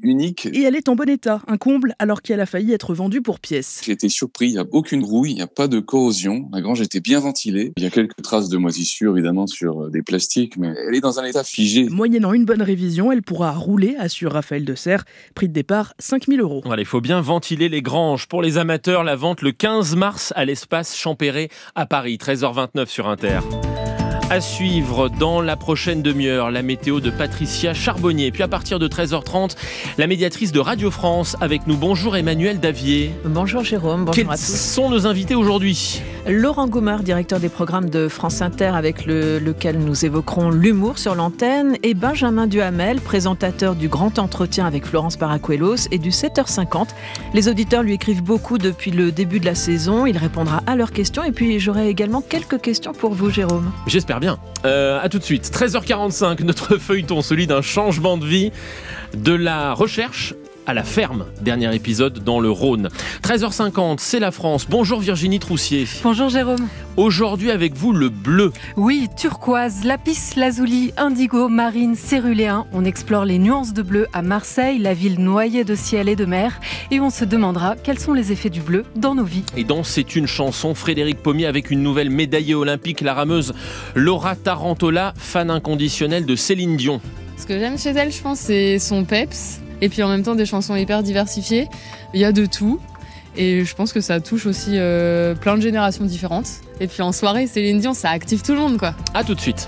unique. Et elle est en bon état, un comble, alors qu'elle a failli être vendue pour pièces. J'ai été surpris, il n'y a aucune rouille, il n'y a pas de corrosion. La grange était bien ventilée. Il y a quelques traces de moisissure, évidemment, sur des plastiques, mais elle est dans un état figé. Moyennant une bonne révision, elle pourra rouler, assure Raphaël Desserre. Prix de départ, cinq mille euros. Voilà, il faut bien ventiler les granges. Pour les amateurs, la vente le quinze mars à l'espace Champéret à Paris, treize heures vingt-neuf sur Inter. À suivre dans la prochaine demi-heure, la météo de Patricia Charbonnier. Puis à partir de treize heures trente, la médiatrice de Radio France avec nous. Bonjour Emmanuel Davier. Bonjour Jérôme, bonjour Quels à tous. sont nos invités aujourd'hui ? Laurent Goumard, directeur des programmes de France Inter, avec le, lequel nous évoquerons l'humour sur l'antenne, et Benjamin Duhamel, présentateur du Grand Entretien avec Florence Paracuelos et du sept heures cinquante. Les auditeurs lui écrivent beaucoup depuis le début de la saison. Il répondra à leurs questions et puis j'aurai également quelques questions pour vous Jérôme. J'espère bien. Euh, à tout de suite. treize heures quarante-cinq, notre feuilleton, celui d'un changement de vie, de la recherche à la ferme. Dernier épisode dans le Rhône. treize heures cinquante, c'est la France. Bonjour Virginie Troussier. Bonjour Jérôme. Aujourd'hui avec vous, le bleu. Oui, turquoise, lapis lazuli, indigo, marine, céruléen. On explore les nuances de bleu à Marseille, la ville noyée de ciel et de mer. Et on se demandera quels sont les effets du bleu dans nos vies. Et dans C'est une chanson, Frédéric Pommier avec une nouvelle médaillée olympique, la rameuse Laura Tarantola, fan inconditionnelle de Céline Dion. Ce que j'aime chez elle, je pense, c'est son peps. Et puis en même temps, des chansons hyper diversifiées. Il y a de tout. Et je pense que ça touche aussi euh, plein de générations différentes. Et puis en soirée, Céline Dion, ça active tout le monde, quoi. À tout de suite.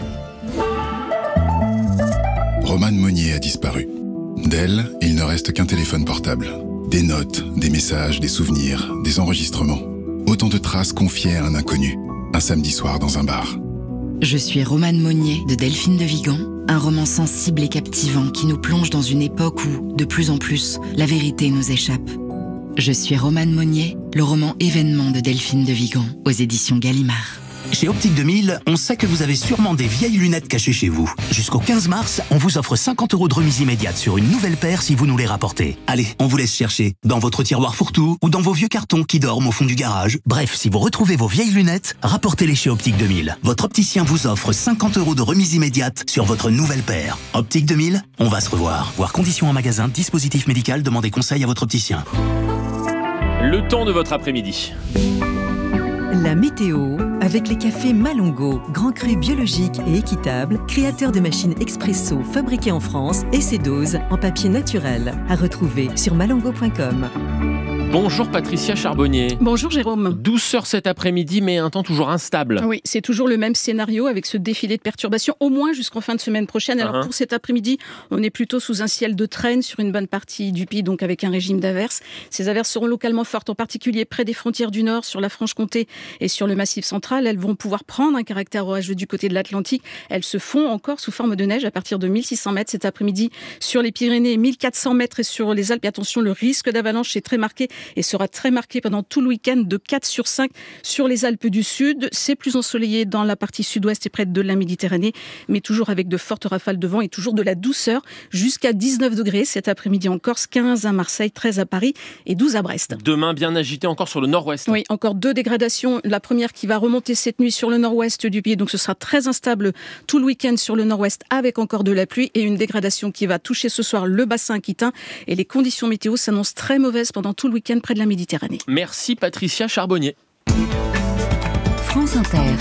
Romane Monnier a disparu. D'elle, il ne reste qu'un téléphone portable. Des notes, des messages, des souvenirs, des enregistrements. Autant de traces confiées à un inconnu. Un samedi soir dans un bar. Je suis Romane Monnier de Delphine de Vigan, un roman sensible et captivant qui nous plonge dans une époque où, de plus en plus, la vérité nous échappe. Je suis Romane Monnier, le roman événement de Delphine de Vigan, aux éditions Gallimard. Chez Optique deux mille, on sait que vous avez sûrement des vieilles lunettes cachées chez vous. Jusqu'au quinze mars, on vous offre cinquante euros de remise immédiate sur une nouvelle paire si vous nous les rapportez. Allez, on vous laisse chercher dans votre tiroir fourre-tout ou dans vos vieux cartons qui dorment au fond du garage. Bref, si vous retrouvez vos vieilles lunettes, rapportez-les chez Optique deux mille. Votre opticien vous offre cinquante euros de remise immédiate sur votre nouvelle paire. Optique deux mille, on va se revoir. Voir conditions en magasin, dispositif médical, demandez conseil à votre opticien. Le temps de votre après-midi. La météo avec les cafés Malongo, grand cru biologique et équitable, créateur de machines expresso fabriquées en France et ses doses en papier naturel. À retrouver sur malongo point com. Bonjour Patricia Charbonnier. Bonjour Jérôme. douceur cet après-midi, mais un temps toujours instable. Oui, c'est toujours le même scénario avec ce défilé de perturbations, au moins jusqu'en fin de semaine prochaine. Alors uh-huh. pour cet après-midi, on est plutôt sous un ciel de traîne sur une bonne partie du pays, donc avec un régime d'averses. Ces averses seront localement fortes, en particulier près des frontières du Nord, sur la Franche-Comté et sur le Massif central. Elles vont pouvoir prendre un caractère orageux du côté de l'Atlantique. Elles se font encore sous forme de neige à partir de mille six cents mètres cet après-midi sur les Pyrénées, mille quatre cents mètres et sur les Alpes. Et attention, le risque d'avalanche est très marqué et sera très marqué pendant tout le week-end de quatre sur cinq sur les Alpes du Sud. C'est plus ensoleillé dans la partie sud-ouest et près de la Méditerranée, mais toujours avec de fortes rafales de vent et toujours de la douceur, jusqu'à dix-neuf degrés cet après-midi en Corse, quinze à Marseille, treize à Paris et douze à Brest. Demain, bien agité encore sur le nord-ouest. Oui, encore deux dégradations. La première qui va remonter cette nuit sur le nord-ouest du pays, donc ce sera très instable tout le week-end sur le nord-ouest avec encore de la pluie, et une dégradation qui va toucher ce soir le bassin aquitain, et les conditions météo s'annoncent très mauvaises pendant tout le week-end près de la Méditerranée. Merci Patricia Charbonnier. France Inter.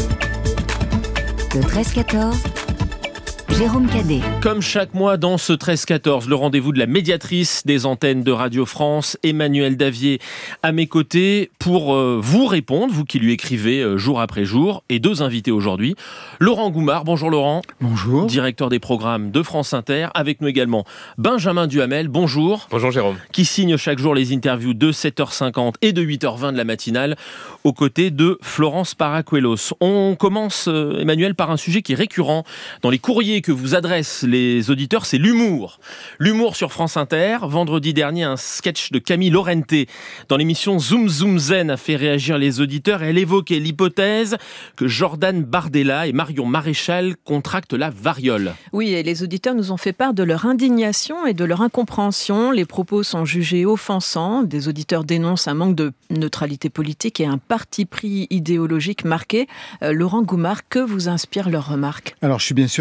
Le treize quatorze. Jérôme Cadet. Comme chaque mois dans ce treize quatorze, le rendez-vous de la médiatrice des antennes de Radio France, Emmanuel Davier, à mes côtés pour euh, vous répondre, vous qui lui écrivez euh, jour après jour, et deux invités aujourd'hui. Laurent Goumard, bonjour Laurent. Bonjour. Directeur des programmes de France Inter. Avec nous également Benjamin Duhamel, bonjour. Bonjour Jérôme. Qui signe chaque jour les interviews de sept heures cinquante et de huit heures vingt de la matinale, aux côtés de Florence Paracuelos. On commence, euh, Emmanuel, par un sujet qui est récurrent dans les courriers que vous adressent les auditeurs, c'est l'humour. L'humour sur France Inter. Vendredi dernier, un sketch de Camille Lorente dans l'émission Zoom Zoom Zen a fait réagir les auditeurs. Elle évoquait l'hypothèse que Jordan Bardella et Marion Maréchal contractent la variole. Oui, et les auditeurs nous ont fait part de leur indignation et de leur incompréhension. Les propos sont jugés offensants. Des auditeurs dénoncent un manque de neutralité politique et un parti pris idéologique marqué. Euh, Laurent Goumard, que vous inspirent leurs remarques ? Alors, je suis bien sûr très attentif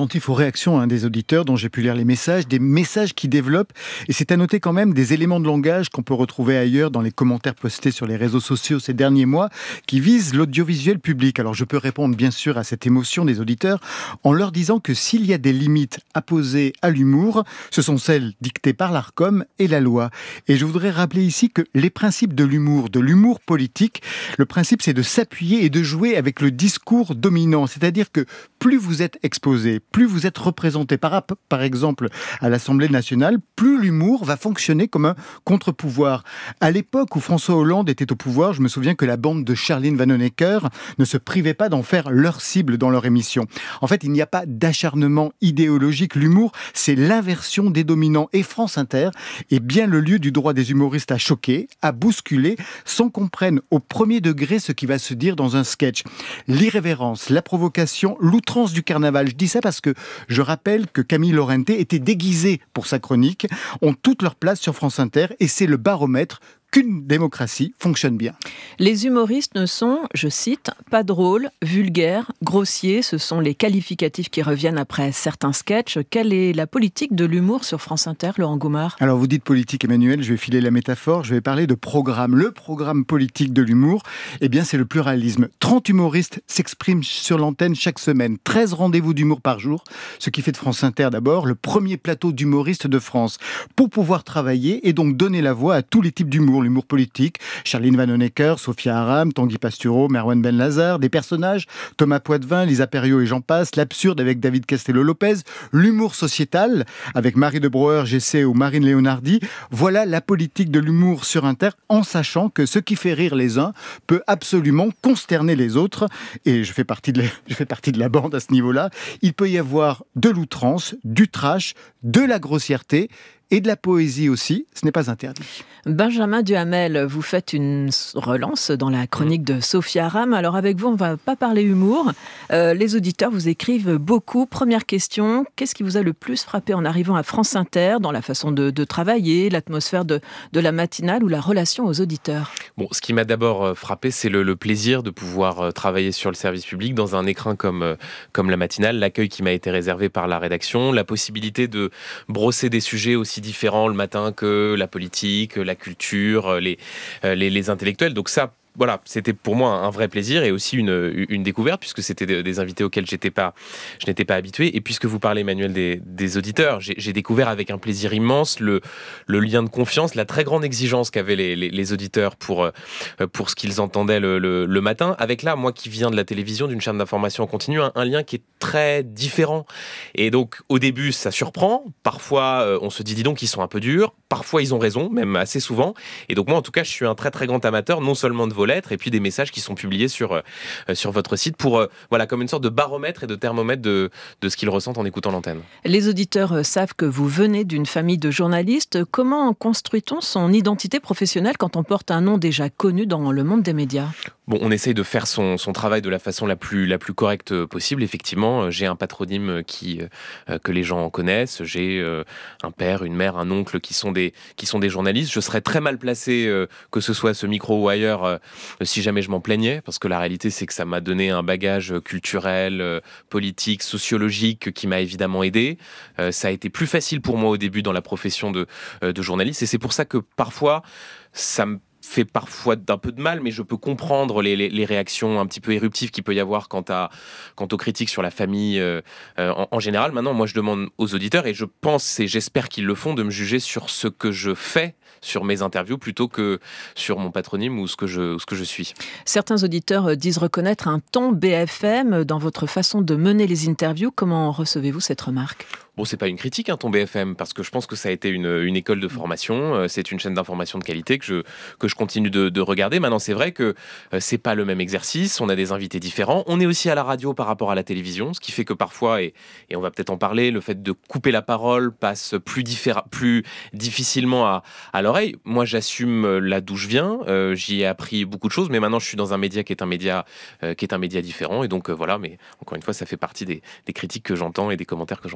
attentif aux réactions hein, des auditeurs dont j'ai pu lire les messages, des messages qui développent. Et c'est à noter quand même des éléments de langage qu'on peut retrouver ailleurs dans les commentaires postés sur les réseaux sociaux ces derniers mois qui visent l'audiovisuel public. Alors je peux répondre bien sûr à cette émotion des auditeurs en leur disant que s'il y a des limites à poser à l'humour, ce sont celles dictées par l'Arcom et la loi. Et je voudrais rappeler ici que les principes de l'humour, de l'humour politique, le principe c'est de s'appuyer et de jouer avec le discours dominant. C'est-à-dire que plus vous êtes exposé, plus vous êtes représenté par, par exemple à l'Assemblée nationale, plus l'humour va fonctionner comme un contre-pouvoir. À l'époque où François Hollande était au pouvoir, je me souviens que la bande de Charline Vanhoenacker ne se privait pas d'en faire leur cible dans leur émission. En fait, il n'y a pas d'acharnement idéologique. L'humour, c'est l'inversion des dominants. Et France Inter est bien le lieu du droit des humoristes à choquer, à bousculer, sans qu'on prenne au premier degré ce qui va se dire dans un sketch. L'irrévérence, la provocation, l'outrance du carnaval. Je dis ça parce que je rappelle que Camille Lorente était déguisée pour sa chronique, ont toute leur place sur France Inter et c'est le baromètre qu'une démocratie fonctionne bien. Les humoristes ne sont, je cite, pas drôles, vulgaires, grossiers. Ce sont les qualificatifs qui reviennent après certains sketchs. Quelle est la politique de l'humour sur France Inter, Laurent Goumard ? Alors vous dites politique, Emmanuel, je vais filer la métaphore, je vais parler de programme. Le programme politique de l'humour, eh bien c'est le pluralisme. trente humoristes s'expriment sur l'antenne chaque semaine. treize rendez-vous d'humour par jour, ce qui fait de France Inter d'abord le premier plateau d'humoristes de France. Pour pouvoir travailler et donc donner la voix à tous les types d'humour. L'humour politique, Charline Vanhoenacker, Sophia Aram, Tanguy Pastureau, Merwan Ben Lazar, des personnages, Thomas Poitvin, Lisa Perriot et j'en passe, l'absurde avec David Castello-Lopez, l'humour sociétal avec Marie de Brouwer, Gessé ou Marine Léonardi. Voilà la politique de l'humour sur Inter, en sachant que ce qui fait rire les uns peut absolument consterner les autres. Et je fais partie de la, je fais partie de la bande à ce niveau-là. Il peut y avoir de l'outrance, du trash, de la grossièreté, et de la poésie aussi, ce n'est pas interdit. Benjamin Duhamel, vous faites une relance dans la chronique de Sophia Aram. Alors avec vous, on ne va pas parler humour. Euh, les auditeurs vous écrivent beaucoup. Première question, qu'est-ce qui vous a le plus frappé en arrivant à France Inter, dans la façon de, de travailler, l'atmosphère de, de la matinale ou la relation aux auditeurs ? Bon, ce qui m'a d'abord frappé, c'est le, le plaisir de pouvoir travailler sur le service public dans un écrin comme, comme la matinale, l'accueil qui m'a été réservé par la rédaction, la possibilité de brosser des sujets aussi différents le matin que la politique, la culture, les, les, les intellectuels. Donc ça, voilà, c'était pour moi un vrai plaisir et aussi une, une découverte puisque c'était des, des invités auxquels j'étais pas, je n'étais pas habitué. Et puisque vous parlez, Emmanuel, des, des auditeurs, j'ai, j'ai découvert avec un plaisir immense le, le lien de confiance, la très grande exigence qu'avaient les, les, les auditeurs pour, pour ce qu'ils entendaient le, le, le matin. Avec là, moi qui viens de la télévision, d'une chaîne d'information en continu, un, un lien qui est très différent. Et donc, au début, ça surprend. Parfois, euh, on se dit, dis donc, ils sont un peu durs. Parfois, ils ont raison, même assez souvent. Et donc, moi, en tout cas, je suis un très, très grand amateur, non seulement de vos lettres, et puis des messages qui sont publiés sur, euh, sur votre site pour, euh, voilà, comme une sorte de baromètre et de thermomètre de, de ce qu'ils ressentent en écoutant l'antenne. Les auditeurs savent que vous venez d'une famille de journalistes. Comment construit-on son identité professionnelle quand on porte un nom déjà connu dans le monde des médias ? Bon, on essaye de faire son, son travail de la façon la plus, la plus correcte possible. Effectivement, j'ai un patronyme qui, euh, que les gens connaissent. J'ai euh, un père, une mère, un oncle qui sont des, qui sont des journalistes. Je serais très mal placé, euh, que ce soit à ce micro ou ailleurs, euh, si jamais je m'en plaignais. Parce que la réalité, c'est que ça m'a donné un bagage culturel, euh, politique, sociologique qui m'a évidemment aidé. Euh, ça a été plus facile pour moi au début dans la profession de, euh, de journaliste. Et c'est pour ça que parfois, ça me fait parfois d'un peu de mal, mais je peux comprendre les, les, les réactions un petit peu éruptives qu'il peut y avoir quant, à, quant aux critiques sur la famille euh, euh, en, en général. Maintenant, moi, je demande aux auditeurs, et je pense et j'espère qu'ils le font, de me juger sur ce que je fais sur mes interviews plutôt que sur mon patronyme ou ce que je, ce que je suis. Certains auditeurs disent reconnaître un ton B F M dans votre façon de mener les interviews. Comment recevez-vous cette remarque ? Bon, c'est pas une critique, hein, ton B F M, parce que je pense que ça a été une, une école de formation. Euh, c'est une chaîne d'information de qualité que je, que je continue de, de regarder. Maintenant, c'est vrai que euh, c'est pas le même exercice. On a des invités différents. On est aussi à la radio par rapport à la télévision, ce qui fait que parfois, et, et on va peut-être en parler, le fait de couper la parole passe plus, diffé- plus difficilement à, à l'oreille. Moi, j'assume là d'où je viens. Euh, j'y ai appris beaucoup de choses, mais maintenant, je suis dans un média qui est un média, euh, qui est un média différent. Et donc, euh, voilà, mais encore une fois, ça fait partie des, des critiques que j'entends et des commentaires que j'entends.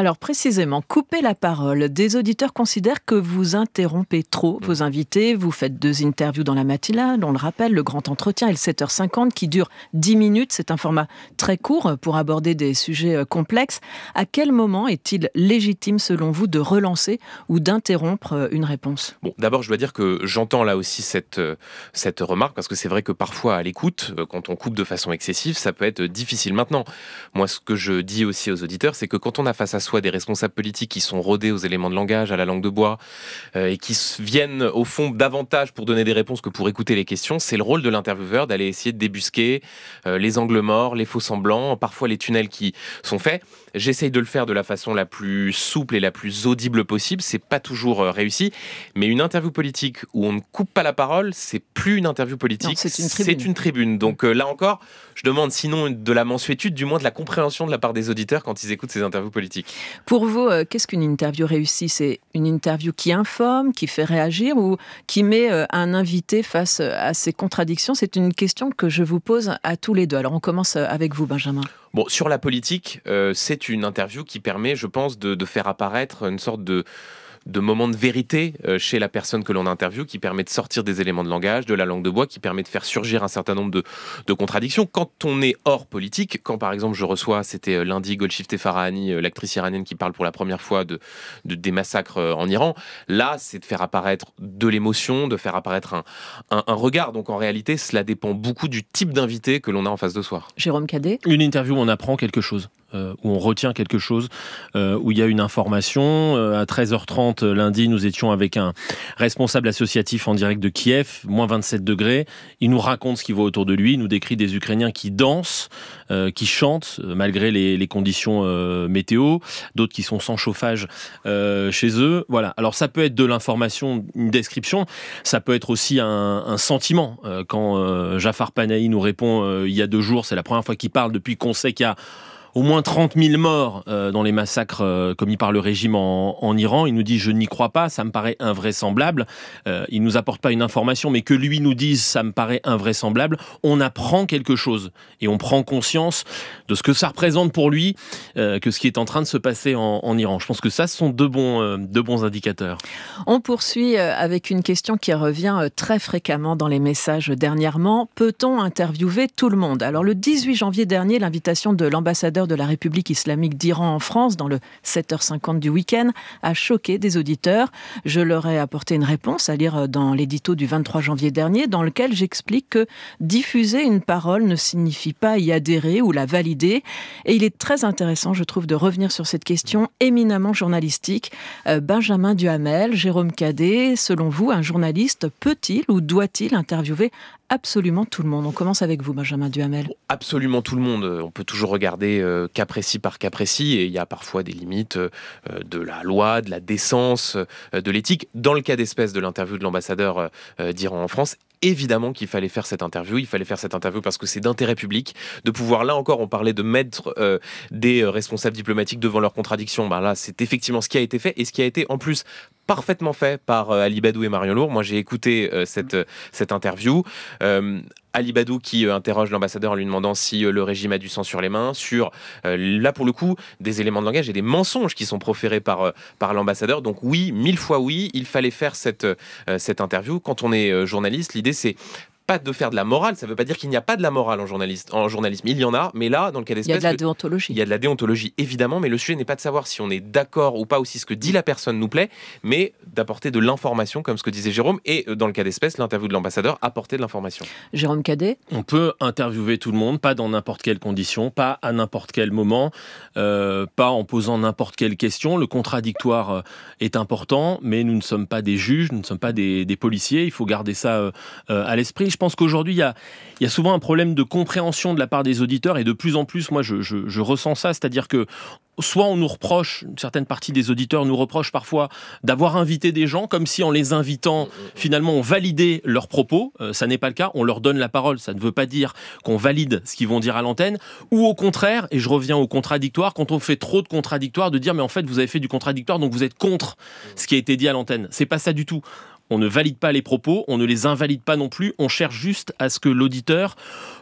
Alors précisément, couper la parole. Des auditeurs considèrent que vous interrompez trop vos invités. Vous faites deux interviews dans la matinale, on le rappelle, le grand entretien et le sept heures cinquante qui dure dix minutes. C'est un format très court pour aborder des sujets complexes. À quel moment est-il légitime selon vous de relancer ou d'interrompre une réponse ? Bon, d'abord, je dois dire que j'entends là aussi cette, cette remarque, parce que c'est vrai que parfois à l'écoute, quand on coupe de façon excessive, ça peut être difficile. Maintenant, moi, ce que je dis aussi aux auditeurs, c'est que quand on a face à soi des responsables politiques qui sont rodés aux éléments de langage, à la langue de bois, euh, et qui viennent au fond davantage pour donner des réponses que pour écouter les questions, c'est le rôle de l'intervieweur d'aller essayer de débusquer euh, les angles morts, les faux semblants, parfois les tunnels qui sont faits. J'essaye de le faire de la façon la plus souple et la plus audible possible. C'est pas toujours euh, réussi, mais une interview politique où on ne coupe pas la parole, c'est plus une interview politique, non, c'est une tribune. C'est une tribune. Donc euh, là encore, je demande sinon de la mansuétude, du moins de la compréhension de la part des auditeurs quand ils écoutent ces interviews politiques. Pour vous, euh, qu'est-ce qu'une interview réussie ? C'est une interview qui informe, qui fait réagir ou qui met euh, un invité face à ses contradictions ? C'est une question que je vous pose à tous les deux. Alors on commence avec vous, Benjamin. Bon, sur la politique, euh, c'est une interview qui permet, je pense, de, de faire apparaître une sorte de... de moments de vérité chez la personne que l'on interviewe, qui permet de sortir des éléments de langage, de la langue de bois, qui permet de faire surgir un certain nombre de, de contradictions. Quand on est hors politique, quand par exemple je reçois, c'était lundi, Golshifteh Farahani, l'actrice iranienne qui parle pour la première fois de, de, des massacres en Iran, là c'est de faire apparaître de l'émotion, de faire apparaître un, un, un regard. Donc en réalité, cela dépend beaucoup du type d'invité que l'on a en face de soi. Jérôme Cadet ? Une interview où on apprend quelque chose. Euh, où on retient quelque chose, euh, où il y a une information. Euh, à treize heures trente lundi, nous étions avec un responsable associatif en direct de Kiev, moins vingt-sept degrés. Il nous raconte ce qu'il voit autour de lui, il nous décrit des Ukrainiens qui dansent, euh, qui chantent, euh, malgré les, les conditions euh, météo, d'autres qui sont sans chauffage euh, chez eux. Voilà. Alors ça peut être de l'information, une description, ça peut être aussi un, un sentiment. Euh, quand euh, Jafar Panahi nous répond euh, il y a deux jours, c'est la première fois qu'il parle depuis qu'on sait qu'il y a au moins trente mille morts euh, dans les massacres euh, commis par le régime en, en Iran. Il nous dit « je n'y crois pas, ça me paraît invraisemblable euh, ». Il ne nous apporte pas une information, mais que lui nous dise « ça me paraît invraisemblable », on apprend quelque chose. Et on prend conscience de ce que ça représente pour lui, euh, que ce qui est en train de se passer en, en Iran. Je pense que ça, ce sont deux bons, euh, deux bons indicateurs. On poursuit avec une question qui revient très fréquemment dans les messages dernièrement. Peut-on interviewer tout le monde ? Alors le dix-huit janvier dernier, l'invitation de l'ambassadeur de la République islamique d'Iran en France, dans le sept heures cinquante du week-end, a choqué des auditeurs. Je leur ai apporté une réponse à lire dans l'édito du vingt-trois janvier dernier, dans lequel j'explique que diffuser une parole ne signifie pas y adhérer ou la valider. Et il est très intéressant, je trouve, de revenir sur cette question éminemment journalistique. Euh, Benjamin Duhamel, Jérôme Cadet, selon vous, un journaliste peut-il ou doit-il interviewer absolument tout le monde ? On commence avec vous, Benjamin Duhamel. Absolument tout le monde. On peut toujours regarder euh, cas précis par cas précis, et il y a parfois des limites euh, de la loi, de la décence, euh, de l'éthique. Dans le cas d'espèce de l'interview de l'ambassadeur euh, d'Iran en France, évidemment qu'il fallait faire cette interview. Il fallait faire cette interview parce que c'est d'intérêt public. De pouvoir, là encore, on parlait de mettre euh, des responsables diplomatiques devant leurs contradictions. Ben là, c'est effectivement ce qui a été fait, et ce qui a été en plus parfaitement fait par euh, Ali Badou et Marion Lourd. Moi, j'ai écouté euh, cette, euh, cette interview. Euh, Ali Badou qui euh, interroge l'ambassadeur en lui demandant si euh, le régime a du sang sur les mains, sur, euh, là pour le coup, des éléments de langage et des mensonges qui sont proférés par, euh, par l'ambassadeur. Donc oui, mille fois oui, il fallait faire cette, euh, cette interview. Quand on est euh, journaliste, l'idée c'est pas de faire de la morale, ça veut pas dire qu'il n'y a pas de la morale en, journaliste, en journalisme. Il y en a, mais là, dans le cas d'espèce... Il y a de la déontologie. Il y a de la déontologie, évidemment, mais le sujet n'est pas de savoir si on est d'accord ou pas, ou si ce que dit la personne nous plaît, mais d'apporter de l'information, comme ce que disait Jérôme, et dans le cas d'espèce, l'interview de l'ambassadeur, apporter de l'information. Jérôme Cadet ? On peut interviewer tout le monde, pas dans n'importe quelle condition, pas à n'importe quel moment, euh, pas en posant n'importe quelle question. Le contradictoire est important, mais nous ne sommes pas des juges, nous ne sommes pas des, des policiers, il faut garder ça euh, à l'esprit. Je pense qu'aujourd'hui, il y a, il y a souvent un problème de compréhension de la part des auditeurs, et de plus en plus, moi, je, je, je ressens ça, c'est-à-dire que soit on nous reproche, une certaine partie des auditeurs nous reproche parfois d'avoir invité des gens, comme si en les invitant, finalement, on validait leurs propos. Euh, ça n'est pas le cas, on leur donne la parole, ça ne veut pas dire qu'on valide ce qu'ils vont dire à l'antenne, ou au contraire, et je reviens au contradictoire, quand on fait trop de contradictoire, de dire, mais en fait, vous avez fait du contradictoire, donc vous êtes contre ce qui a été dit à l'antenne. C'est pas ça du tout. On ne valide pas les propos, on ne les invalide pas non plus, on cherche juste à ce que l'auditeur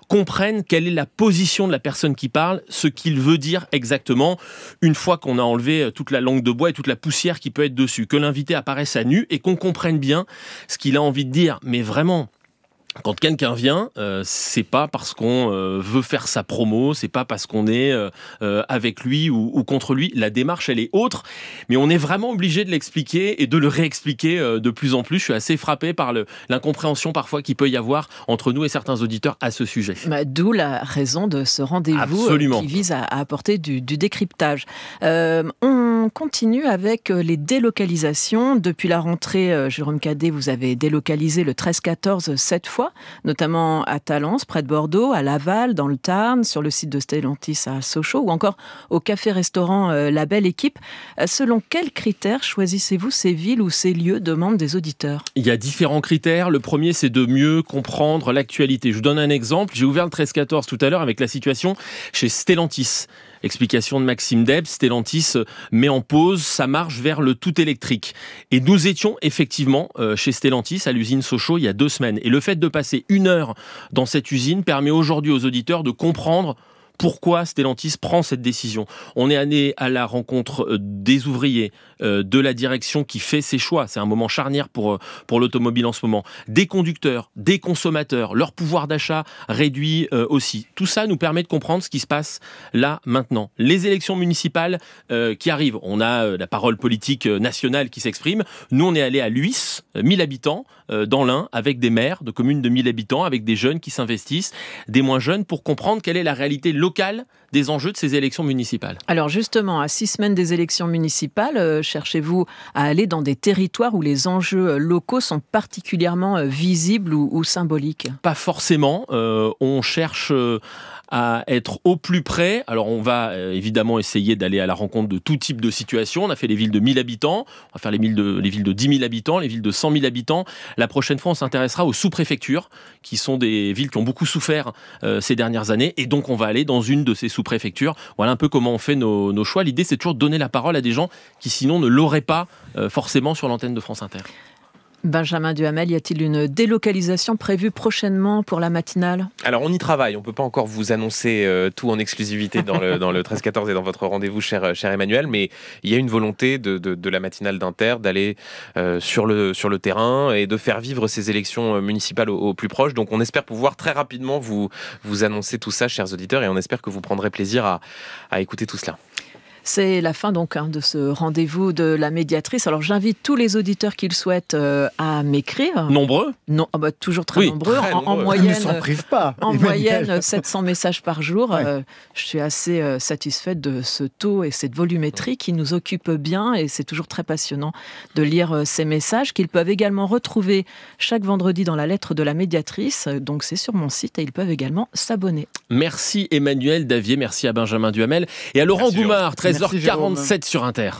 comprennent quelle est la position de la personne qui parle, ce qu'il veut dire exactement, une fois qu'on a enlevé toute la langue de bois et toute la poussière qui peut être dessus, que l'invité apparaisse à nu et qu'on comprenne bien ce qu'il a envie de dire. Mais vraiment, quand quelqu'un vient, euh, c'est pas parce qu'on euh, veut faire sa promo, c'est pas parce qu'on est euh, euh, avec lui ou, ou contre lui. La démarche, elle est autre, mais on est vraiment obligé de l'expliquer et de le réexpliquer euh, de plus en plus. Je suis assez frappé par le, l'incompréhension parfois qu'il peut y avoir entre nous et certains auditeurs à ce sujet. Bah, d'où la raison de ce rendez-vous euh, qui vise à, à apporter du, du décryptage. Euh, on continue avec les délocalisations. Depuis la rentrée, euh, Jérôme Cadet, vous avez délocalisé le treize quatorze sept fois, notamment à Talence, près de Bordeaux, à Laval, dans le Tarn, sur le site de Stellantis à Sochaux, ou encore au café-restaurant euh, La Belle Équipe. Euh, selon quels critères choisissez-vous ces villes ou ces lieux, demandent des auditeurs? Il y a différents critères. Le premier, c'est de mieux comprendre l'actualité. Je vous donne un exemple. J'ai ouvert le treize quatorze tout à l'heure avec la situation chez Stellantis. Explication de Maxime Debs, Stellantis met en pause sa marche vers le tout électrique. Et nous étions effectivement euh, chez Stellantis à l'usine Sochaux il y a deux semaines. Et le fait de passer une heure dans cette usine permet aujourd'hui aux auditeurs de comprendre pourquoi Stellantis prend cette décision. On est allé à la rencontre des ouvriers, euh, de la direction qui fait ses choix. C'est un moment charnière pour, pour l'automobile en ce moment. Des conducteurs, des consommateurs, leur pouvoir d'achat réduit euh, aussi. Tout ça nous permet de comprendre ce qui se passe là, maintenant. Les élections municipales euh, qui arrivent. On a euh, la parole politique nationale qui s'exprime. Nous, on est allé à Luis, mille habitants, euh, dans l'Ain, avec des maires de communes de mille habitants, avec des jeunes qui s'investissent, des moins jeunes, pour comprendre quelle est la réalité locale des enjeux de ces élections municipales. Alors justement, à six semaines des élections municipales, euh, cherchez-vous à aller dans des territoires où les enjeux locaux sont particulièrement euh, visibles ou, ou symboliques? Pas forcément. Euh, on cherche euh, à être au plus près. Alors on va euh, évidemment essayer d'aller à la rencontre de tout type de situations. On a fait les villes de mille habitants, on va faire les, villes de, les villes de dix mille habitants, les villes de cent mille habitants. La prochaine fois, on s'intéressera aux sous-préfectures, qui sont des villes qui ont beaucoup souffert euh, ces dernières années. Et donc on va aller dans une de ces sous-préfectures. Voilà un peu comment on fait nos, nos choix. L'idée, c'est toujours de donner la parole à des gens qui sinon ne l'auraient pas euh, forcément sur l'antenne de France Inter. Benjamin Duhamel, y a-t-il une délocalisation prévue prochainement pour la matinale? Alors on y travaille, on ne peut pas encore vous annoncer euh, tout en exclusivité dans le, dans le treize quatorze et dans votre rendez-vous, cher, cher Emmanuel, mais il y a une volonté de, de, de la matinale d'Inter d'aller euh, sur, le, sur le terrain et de faire vivre ces élections municipales au, au plus proche. Donc on espère pouvoir très rapidement vous, vous annoncer tout ça, chers auditeurs, et on espère que vous prendrez plaisir à, à écouter tout cela. C'est la fin donc hein, de ce rendez-vous de la médiatrice. Alors j'invite tous les auditeurs qui le souhaitent euh, à m'écrire. Nombreux? Non, oh bah, toujours très, oui, nombreux. très en, nombreux. En moyenne, ne s'en prive pas. En Emmanuel. moyenne, sept cents messages par jour. Ouais. Euh, je suis assez euh, satisfaite de ce taux et cette volumétrie qui nous occupe bien, et c'est toujours très passionnant de lire euh, ces messages qu'ils peuvent également retrouver chaque vendredi dans la lettre de la médiatrice. Donc c'est sur mon site et ils peuvent également s'abonner. Merci Emmanuel Davier, merci à Benjamin Duhamel et à Laurent merci Goumard, treize heures quarante-sept sur Inter.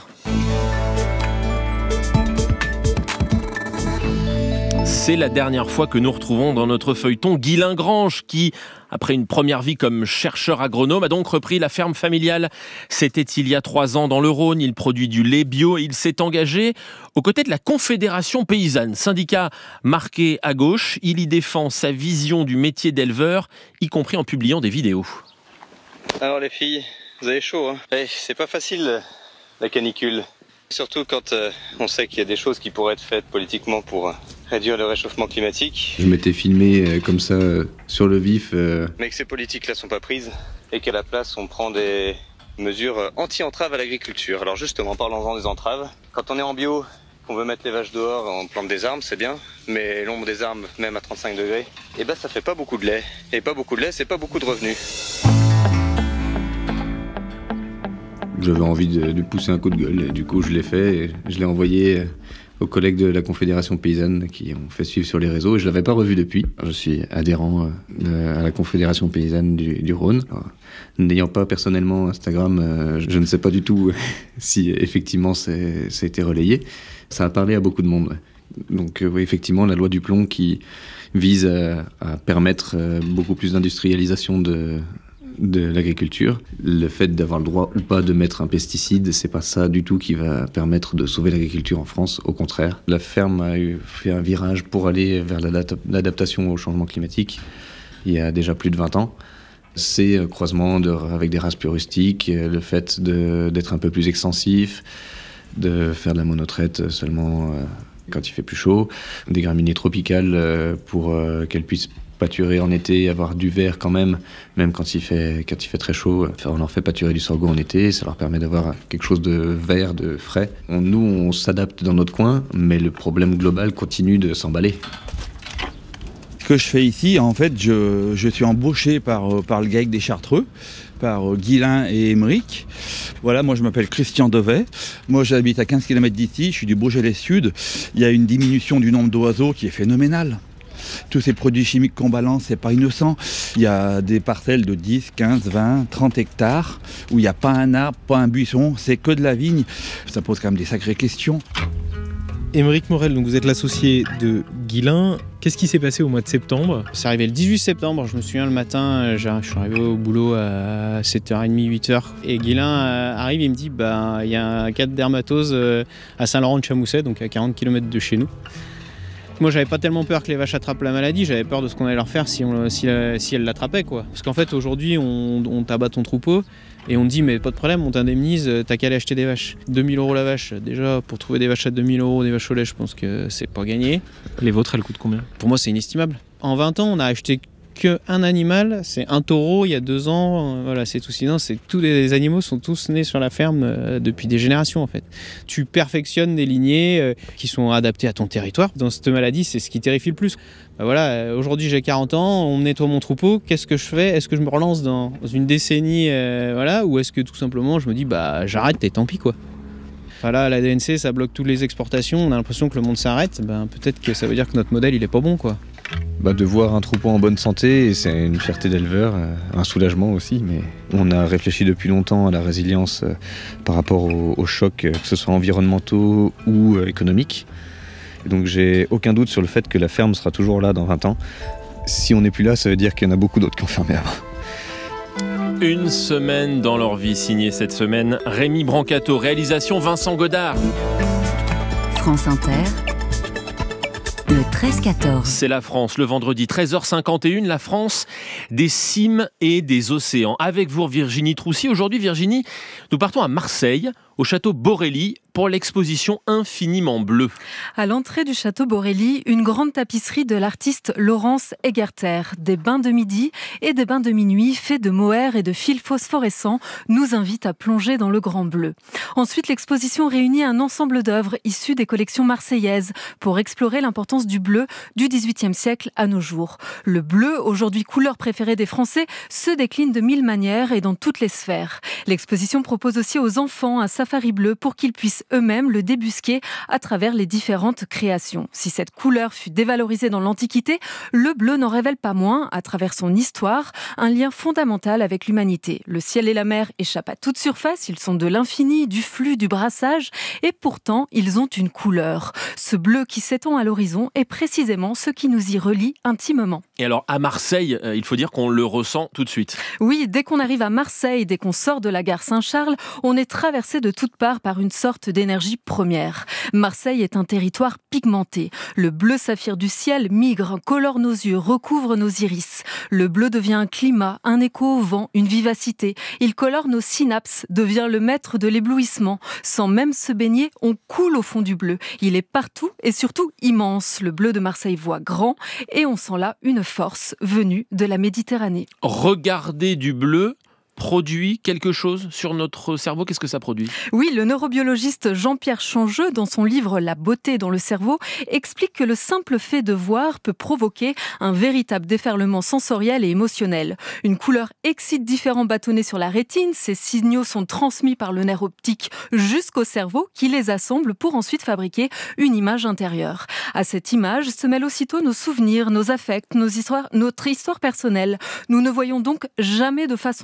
C'est la dernière fois que nous retrouvons dans notre feuilleton Guy Lingrange qui, après une première vie comme chercheur agronome, a donc repris la ferme familiale. C'était il y a trois ans dans le Rhône. Il produit du lait bio et il s'est engagé aux côtés de la Confédération paysanne, syndicat marqué à gauche. Il y défend sa vision du métier d'éleveur, y compris en publiant des vidéos. Alors les filles, vous avez chaud, hein? Eh, c'est pas facile la canicule. Surtout quand euh, on sait qu'il y a des choses qui pourraient être faites politiquement pour euh, réduire le réchauffement climatique. Je m'étais filmé euh, comme ça, euh, sur le vif. Euh... Mais que ces politiques-là sont pas prises et qu'à la place on prend des mesures anti-entraves à l'agriculture. Alors justement, parlons-en des entraves. Quand on est en bio, qu'on veut mettre les vaches dehors, on plante des arbres, c'est bien. Mais l'ombre des arbres, même à trente-cinq degrés, eh ben ça fait pas beaucoup de lait. Et pas beaucoup de lait, c'est pas beaucoup de revenus. J'avais envie de, de pousser un coup de gueule, et du coup je l'ai fait, et je l'ai envoyé aux collègues de la Confédération paysanne qui ont fait suivre sur les réseaux, et je ne l'avais pas revu depuis. Je suis adhérent euh, à la Confédération paysanne du, du Rhône. Alors, n'ayant pas personnellement Instagram, euh, je ne sais pas du tout si effectivement c'est, ça a été relayé. Ça a parlé à beaucoup de monde. Donc euh, oui, effectivement, la loi du plomb qui vise à, à permettre euh, beaucoup plus d'industrialisation de... de l'agriculture. Le fait d'avoir le droit ou pas de mettre un pesticide, c'est pas ça du tout qui va permettre de sauver l'agriculture en France, au contraire. La ferme a eu fait un virage pour aller vers l'adaptation au changement climatique. il y a déjà plus de vingt ans. C'est un croisement de, avec des races plus rustiques, le fait de, d'être un peu plus extensif, de faire de la monotraite seulement euh, quand il fait plus chaud, des graminées tropicales euh, pour euh, qu'elles puissent pâturer en été, avoir du vert quand même, même quand il fait, quand il fait très chaud. Enfin, on leur fait pâturer du sorgho en été, ça leur permet d'avoir quelque chose de vert, de frais. On, nous, on s'adapte dans notre coin, mais le problème global continue de s'emballer. Ce que je fais ici, en fait, je, je suis embauché par, par le GAEC des Chartreux, par Guillain et Émeric. Voilà, moi je m'appelle Christian Devet. Moi j'habite à quinze kilomètres d'ici, je suis du Beaujolais-Sud. Il y a une diminution du nombre d'oiseaux qui est phénoménale. Tous ces produits chimiques qu'on balance, c'est pas innocent. Il y a des parcelles de dix, quinze, vingt, trente hectares où il n'y a pas un arbre, pas un buisson, c'est que de la vigne. Ça pose quand même des sacrées questions. Émeric Morel, donc vous êtes l'associé de Guillain. Qu'est-ce qui s'est passé au mois de septembre ? C'est arrivé le dix-huit septembre, je me souviens le matin, je suis arrivé au boulot à sept heures trente, huit heures. Et Guillain arrive, il me dit bah, y a un cas de dermatose à Saint-Laurent-de-Chamousset, donc à quarante kilomètres de chez nous. Moi, j'avais pas tellement peur que les vaches attrapent la maladie, j'avais peur de ce qu'on allait leur faire si, on, si, si elles l'attrapaient, quoi. Parce qu'en fait, aujourd'hui, on, on t'abat ton troupeau et on te dit, mais pas de problème, on t'indemnise, t'as qu'à aller acheter des vaches. deux mille euros la vache, déjà, pour trouver des vaches à deux mille euros, des vaches au lait, je pense que c'est pas gagné. Les vôtres, elles coûtent combien ? Pour moi, c'est inestimable. En vingt ans, on a acheté qu'un animal, c'est un taureau il y a deux ans, euh, voilà, c'est tout. Sinon, c'est tous les animaux sont tous nés sur la ferme euh, depuis des générations en fait. Tu perfectionnes des lignées euh, qui sont adaptées à ton territoire. Dans cette maladie, c'est ce qui terrifie le plus. Bah voilà, euh, aujourd'hui j'ai quarante ans, on nettoie mon troupeau, qu'est-ce que je fais ? Est-ce que je me relance dans une décennie, euh, voilà, ou est-ce que tout simplement je me dis bah j'arrête et tant pis quoi. Voilà, la D N C, ça bloque toutes les exportations, on a l'impression que le monde s'arrête, ben, peut-être que ça veut dire que notre modèle il est pas bon quoi. Bah, de voir un troupeau en bonne santé, c'est une fierté d'éleveur, un soulagement aussi, mais on a réfléchi depuis longtemps à la résilience par rapport aux, aux chocs, que ce soit environnementaux ou économiques. Et donc j'ai aucun doute sur le fait que la ferme sera toujours là dans vingt ans. Si on n'est plus là, ça veut dire qu'il y en a beaucoup d'autres qui ont fermé avant. Une semaine dans leur vie, signée cette semaine Rémi Brancato, réalisation Vincent Godard. France Inter, le treize quatorze. C'est la France, le vendredi treize heures cinquante et une, la France des cimes et des océans. Avec vous Virginie Troussy. Aujourd'hui Virginie, nous partons à Marseille, au château Borelli, pour l'exposition Infiniment bleu. À l'entrée du château Borelli, une grande tapisserie de l'artiste Laurence Egerter. Des bains de midi et des bains de minuit faits de mohair et de fils phosphorescents nous invitent à plonger dans le grand bleu. Ensuite, l'exposition réunit un ensemble d'œuvres issues des collections marseillaises pour explorer l'importance du bleu du dix-huitième siècle à nos jours. Le bleu, aujourd'hui couleur préférée des Français, se décline de mille manières et dans toutes les sphères. L'exposition propose aussi aux enfants un safari bleu pour qu'ils puissent eux-mêmes le débusquer à travers les différentes créations. Si cette couleur fut dévalorisée dans l'Antiquité, le bleu n'en révèle pas moins, à travers son histoire, un lien fondamental avec l'humanité. Le ciel et la mer échappent à toute surface, ils sont de l'infini, du flux, du brassage, et pourtant ils ont une couleur. Ce bleu qui s'étend à l'horizon est précisément ce qui nous y relie intimement. Et alors à Marseille, euh, il faut dire qu'on le ressent tout de suite. Oui, dès qu'on arrive à Marseille, dès qu'on sort de la gare Saint-Charles, on est traversé de toutes parts par une sorte d'énergie première. Marseille est un territoire pigmenté. Le bleu saphir du ciel migre, colore nos yeux, recouvre nos iris. Le bleu devient un climat, un écho au vent, une vivacité. Il colore nos synapses, devient le maître de l'éblouissement. Sans même se baigner, on coule au fond du bleu. Il est partout et surtout immense. Le bleu de Marseille voit grand et on sent là une force venue de la Méditerranée. Regarder du bleu produit quelque chose sur notre cerveau. Qu'est-ce que ça produit ? Oui, le neurobiologiste Jean-Pierre Changeux, dans son livre « La beauté dans le cerveau », explique que le simple fait de voir peut provoquer un véritable déferlement sensoriel et émotionnel. Une couleur excite différents bâtonnets sur la rétine. Ces signaux sont transmis par le nerf optique jusqu'au cerveau qui les assemble pour ensuite fabriquer une image intérieure. À cette image se mêlent aussitôt nos souvenirs, nos affects, nos histoires, notre histoire personnelle. Nous ne voyons donc jamais de façon neutre.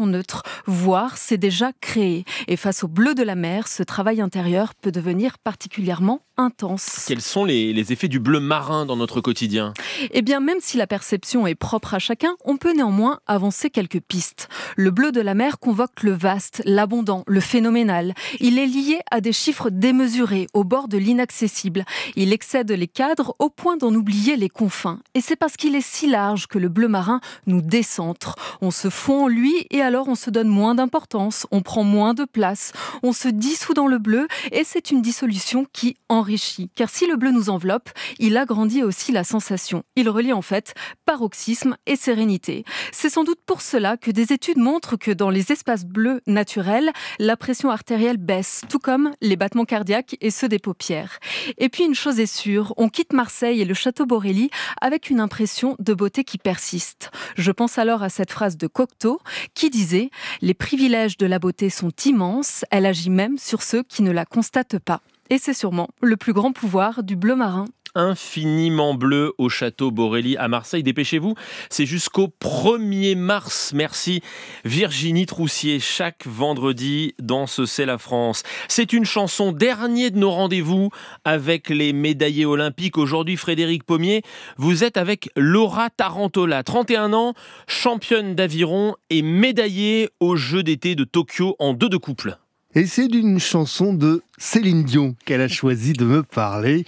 Voir, c'est déjà créer. Et face au bleu de la mer, ce travail intérieur peut devenir particulièrement intense. Quels sont les, les effets du bleu marin dans notre quotidien ? Eh bien, même si la perception est propre à chacun, on peut néanmoins avancer quelques pistes. Le bleu de la mer convoque le vaste, l'abondant, le phénoménal. Il est lié à des chiffres démesurés, au bord de l'inaccessible. Il excède les cadres au point d'en oublier les confins. Et c'est parce qu'il est si large que le bleu marin nous décentre. On se fond en lui et alors on se donne moins d'importance, on prend moins de place, on se dissout dans le bleu et c'est une dissolution qui enrichit. Car si le bleu nous enveloppe, il agrandit aussi la sensation. Il relie en fait paroxysme et sérénité. C'est sans doute pour cela que des études montrent que dans les espaces bleus naturels, la pression artérielle baisse, tout comme les battements cardiaques et ceux des paupières. Et puis une chose est sûre, on quitte Marseille et le château Borély avec une impression de beauté qui persiste. Je pense alors à cette phrase de Cocteau qui disait « Les privilèges de la beauté sont immenses, elle agit même sur ceux qui ne la constatent pas ». Et c'est sûrement le plus grand pouvoir du bleu marin. Infiniment bleu au château Borély à Marseille. Dépêchez-vous, c'est jusqu'au premier mars. Merci Virginie Troussier, chaque vendredi dans ce C'est la France. C'est une chanson, dernier de nos rendez-vous avec les médaillés olympiques. Aujourd'hui, Frédéric Pommier, vous êtes avec Laura Tarantola, trente et un ans, championne d'aviron et médaillée aux Jeux d'été de Tokyo en deux de couple. Et c'est d'une chanson de Céline Dion qu'elle a choisi de me parler.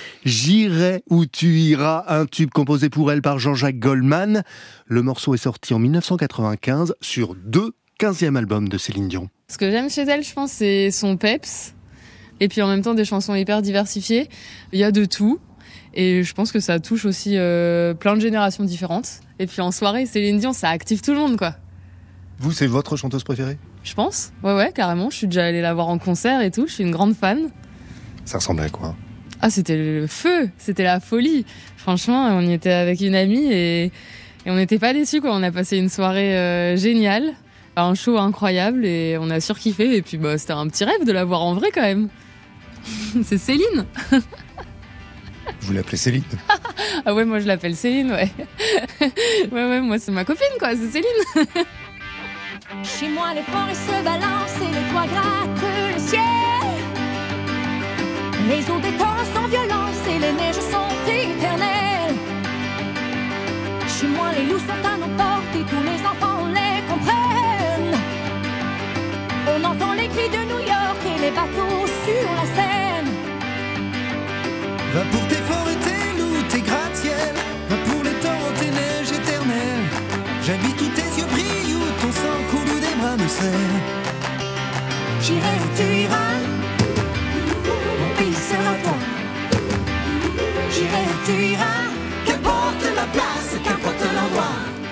J'irai où tu iras, un tube composé pour elle par Jean-Jacques Goldman. Le morceau est sorti en dix-neuf cent quatre-vingt-quinze sur deux quinzième albums de Céline Dion. Ce que j'aime chez elle, je pense, c'est son peps. Et puis en même temps, des chansons hyper diversifiées. Il y a de tout. Et je pense que ça touche aussi euh, plein de générations différentes. Et puis en soirée, Céline Dion, ça active tout le monde, quoi. Vous, c'est votre chanteuse préférée ? Je pense. Ouais, ouais, carrément. Je suis déjà allée la voir en concert et tout. Je suis une grande fan. Ça ressemblait à quoi ? Ah, c'était le feu. C'était la folie. Franchement, on y était avec une amie et, et on n'était pas déçus, quoi. On a passé une soirée euh, géniale. Un show incroyable et on a surkiffé. Et puis, bah, c'était un petit rêve de la voir en vrai, quand même. C'est Céline. Vous l'appelez Céline ? Ah ouais, moi, je l'appelle Céline, ouais. Ouais, ouais, moi, c'est ma copine, quoi. C'est Céline. Chez moi, les forêts se balancent et les toits grattent le ciel. Les eaux des torrents sans violence et les neiges sont éternelles. Chez moi, les loups sont à nos portes et tous les enfants les comprennent. On entend les cris de New York et les bateaux sur la Seine. Va pour tes forêts, tes loups, tes gratte-ciel. Va pour les torrents, tes neiges éternelles. J'habite où tes yeux brillent, où ton sang coule, où des bras me serrent. J'irai où tu iras, mon pays sera toi. J'irai où tu iras, qu'importe la place, qu'importe l'endroit.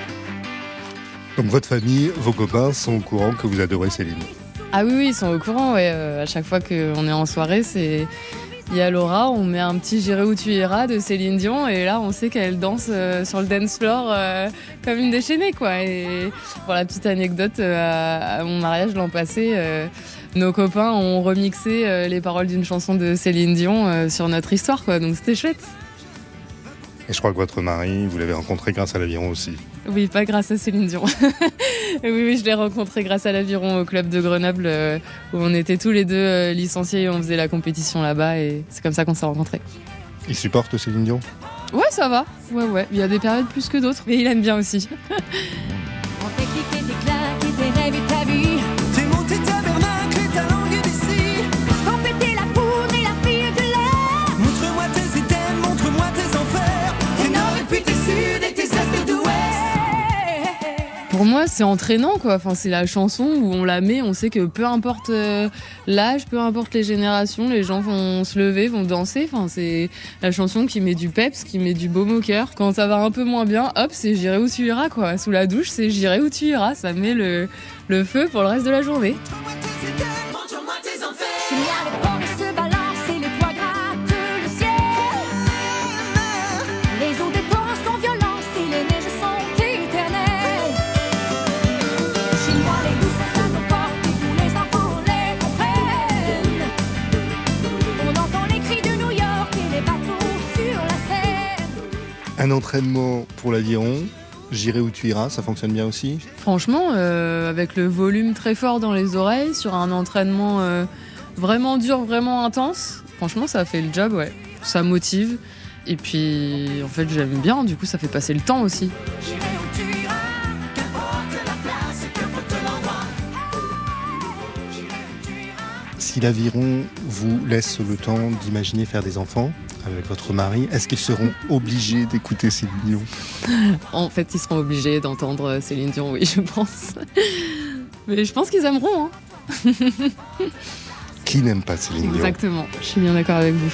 Donc votre famille, vos copains sont au courant que vous adorez Céline ? Ah oui, oui, ils sont au courant, ouais. Euh, à chaque fois qu'on est en soirée, c'est... Il y a Laura, on met un petit J'irai où tu iras de Céline Dion et là on sait qu'elle danse euh, sur le dance floor euh, comme une déchaînée, quoi. Et pour la petite anecdote, euh, à, à mon mariage l'an passé, euh, nos copains ont remixé euh, les paroles d'une chanson de Céline Dion euh, sur notre histoire, quoi. Donc c'était chouette. Et je crois que votre mari, vous l'avez rencontré grâce à l'aviron aussi. Oui, pas grâce à Céline Dion. oui, oui, je l'ai rencontré grâce à l'aviron au club de Grenoble euh, où on était tous les deux euh, licenciés et on faisait la compétition là-bas et c'est comme ça qu'on s'est rencontrés. Il supporte Céline Dion ? Ouais, ça va. Ouais, ouais. Il y a des périodes plus que d'autres, mais il aime bien aussi. On t'a cliqué, tes claques et tes rêves et ta vie. T'es monté tabernacle et ta langue est d'ici. Sans péter la poudre et la fille de l'air. Montre-moi tes items, montre-moi tes enfers. Tes nord et puis tes sud et tes est et d'ouest. Pour moi, c'est entraînant, quoi. Enfin, c'est la chanson où on la met, on sait que peu importe euh, l'âge, peu importe les générations, les gens vont se lever, vont danser. Enfin, c'est la chanson qui met du peps, qui met du baume au cœur. Quand ça va un peu moins bien, hop, c'est J'irai où tu iras, quoi. Sous la douche, c'est J'irai où tu iras. Ça met le, le feu pour le reste de la journée. Montre-moi tes enfers. Chez moi, les forêts se balancent et les toits grattent le ciel. Les eaux des torrents sont violentes et les neiges sont éternelles. Chez moi, les loups sont à nos portes et tous les enfants les comprennent. On entend les cris de New York et les bateaux sur la Seine. Un entraînement pour l'aviron, J'irai où tu iras, ça fonctionne bien aussi? Franchement, euh, avec le volume très fort dans les oreilles, sur un entraînement euh, vraiment dur, vraiment intense, franchement, ça fait le job, ouais. Ça motive. Et puis, en fait, j'aime bien, du coup, ça fait passer le temps aussi. Si l'aviron vous laisse le temps d'imaginer faire des enfants avec votre mari, est-ce qu'ils seront obligés d'écouter Céline Dion? En fait, ils seront obligés d'entendre Céline Dion, oui, je pense. Mais je pense qu'ils aimeront. Hein. Qui n'aime pas Céline Dion? Exactement, je suis bien d'accord avec vous.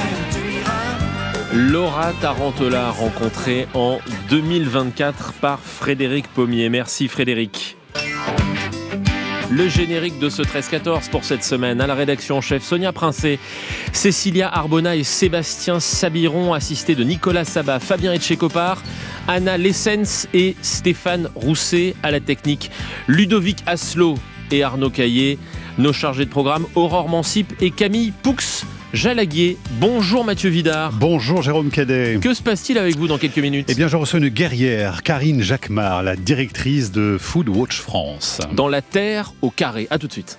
Laura Tarantella, rencontrée en deux mille vingt-quatre par Frédéric Pommier. Merci Frédéric. Le générique de ce treize quatorze pour cette semaine. À la rédaction en chef, Sonia Princet, Cécilia Arbona et Sébastien Sabiron, assistés de Nicolas Sabat, Fabien Etchekopar, Anna Lessens et Stéphane Rousset. À la technique, Ludovic Asselot et Arnaud Caillé. Nos chargés de programme, Aurore Mancip et Camille Poux Jalaguier. Bonjour Mathieu Vidard. Bonjour Jérôme Cadet. Que se passe-t-il avec vous dans quelques minutes? Eh bien, je reçois une guerrière, Karine Jacquemart, la directrice de Food Watch France. Dans la terre au carré. À tout de suite.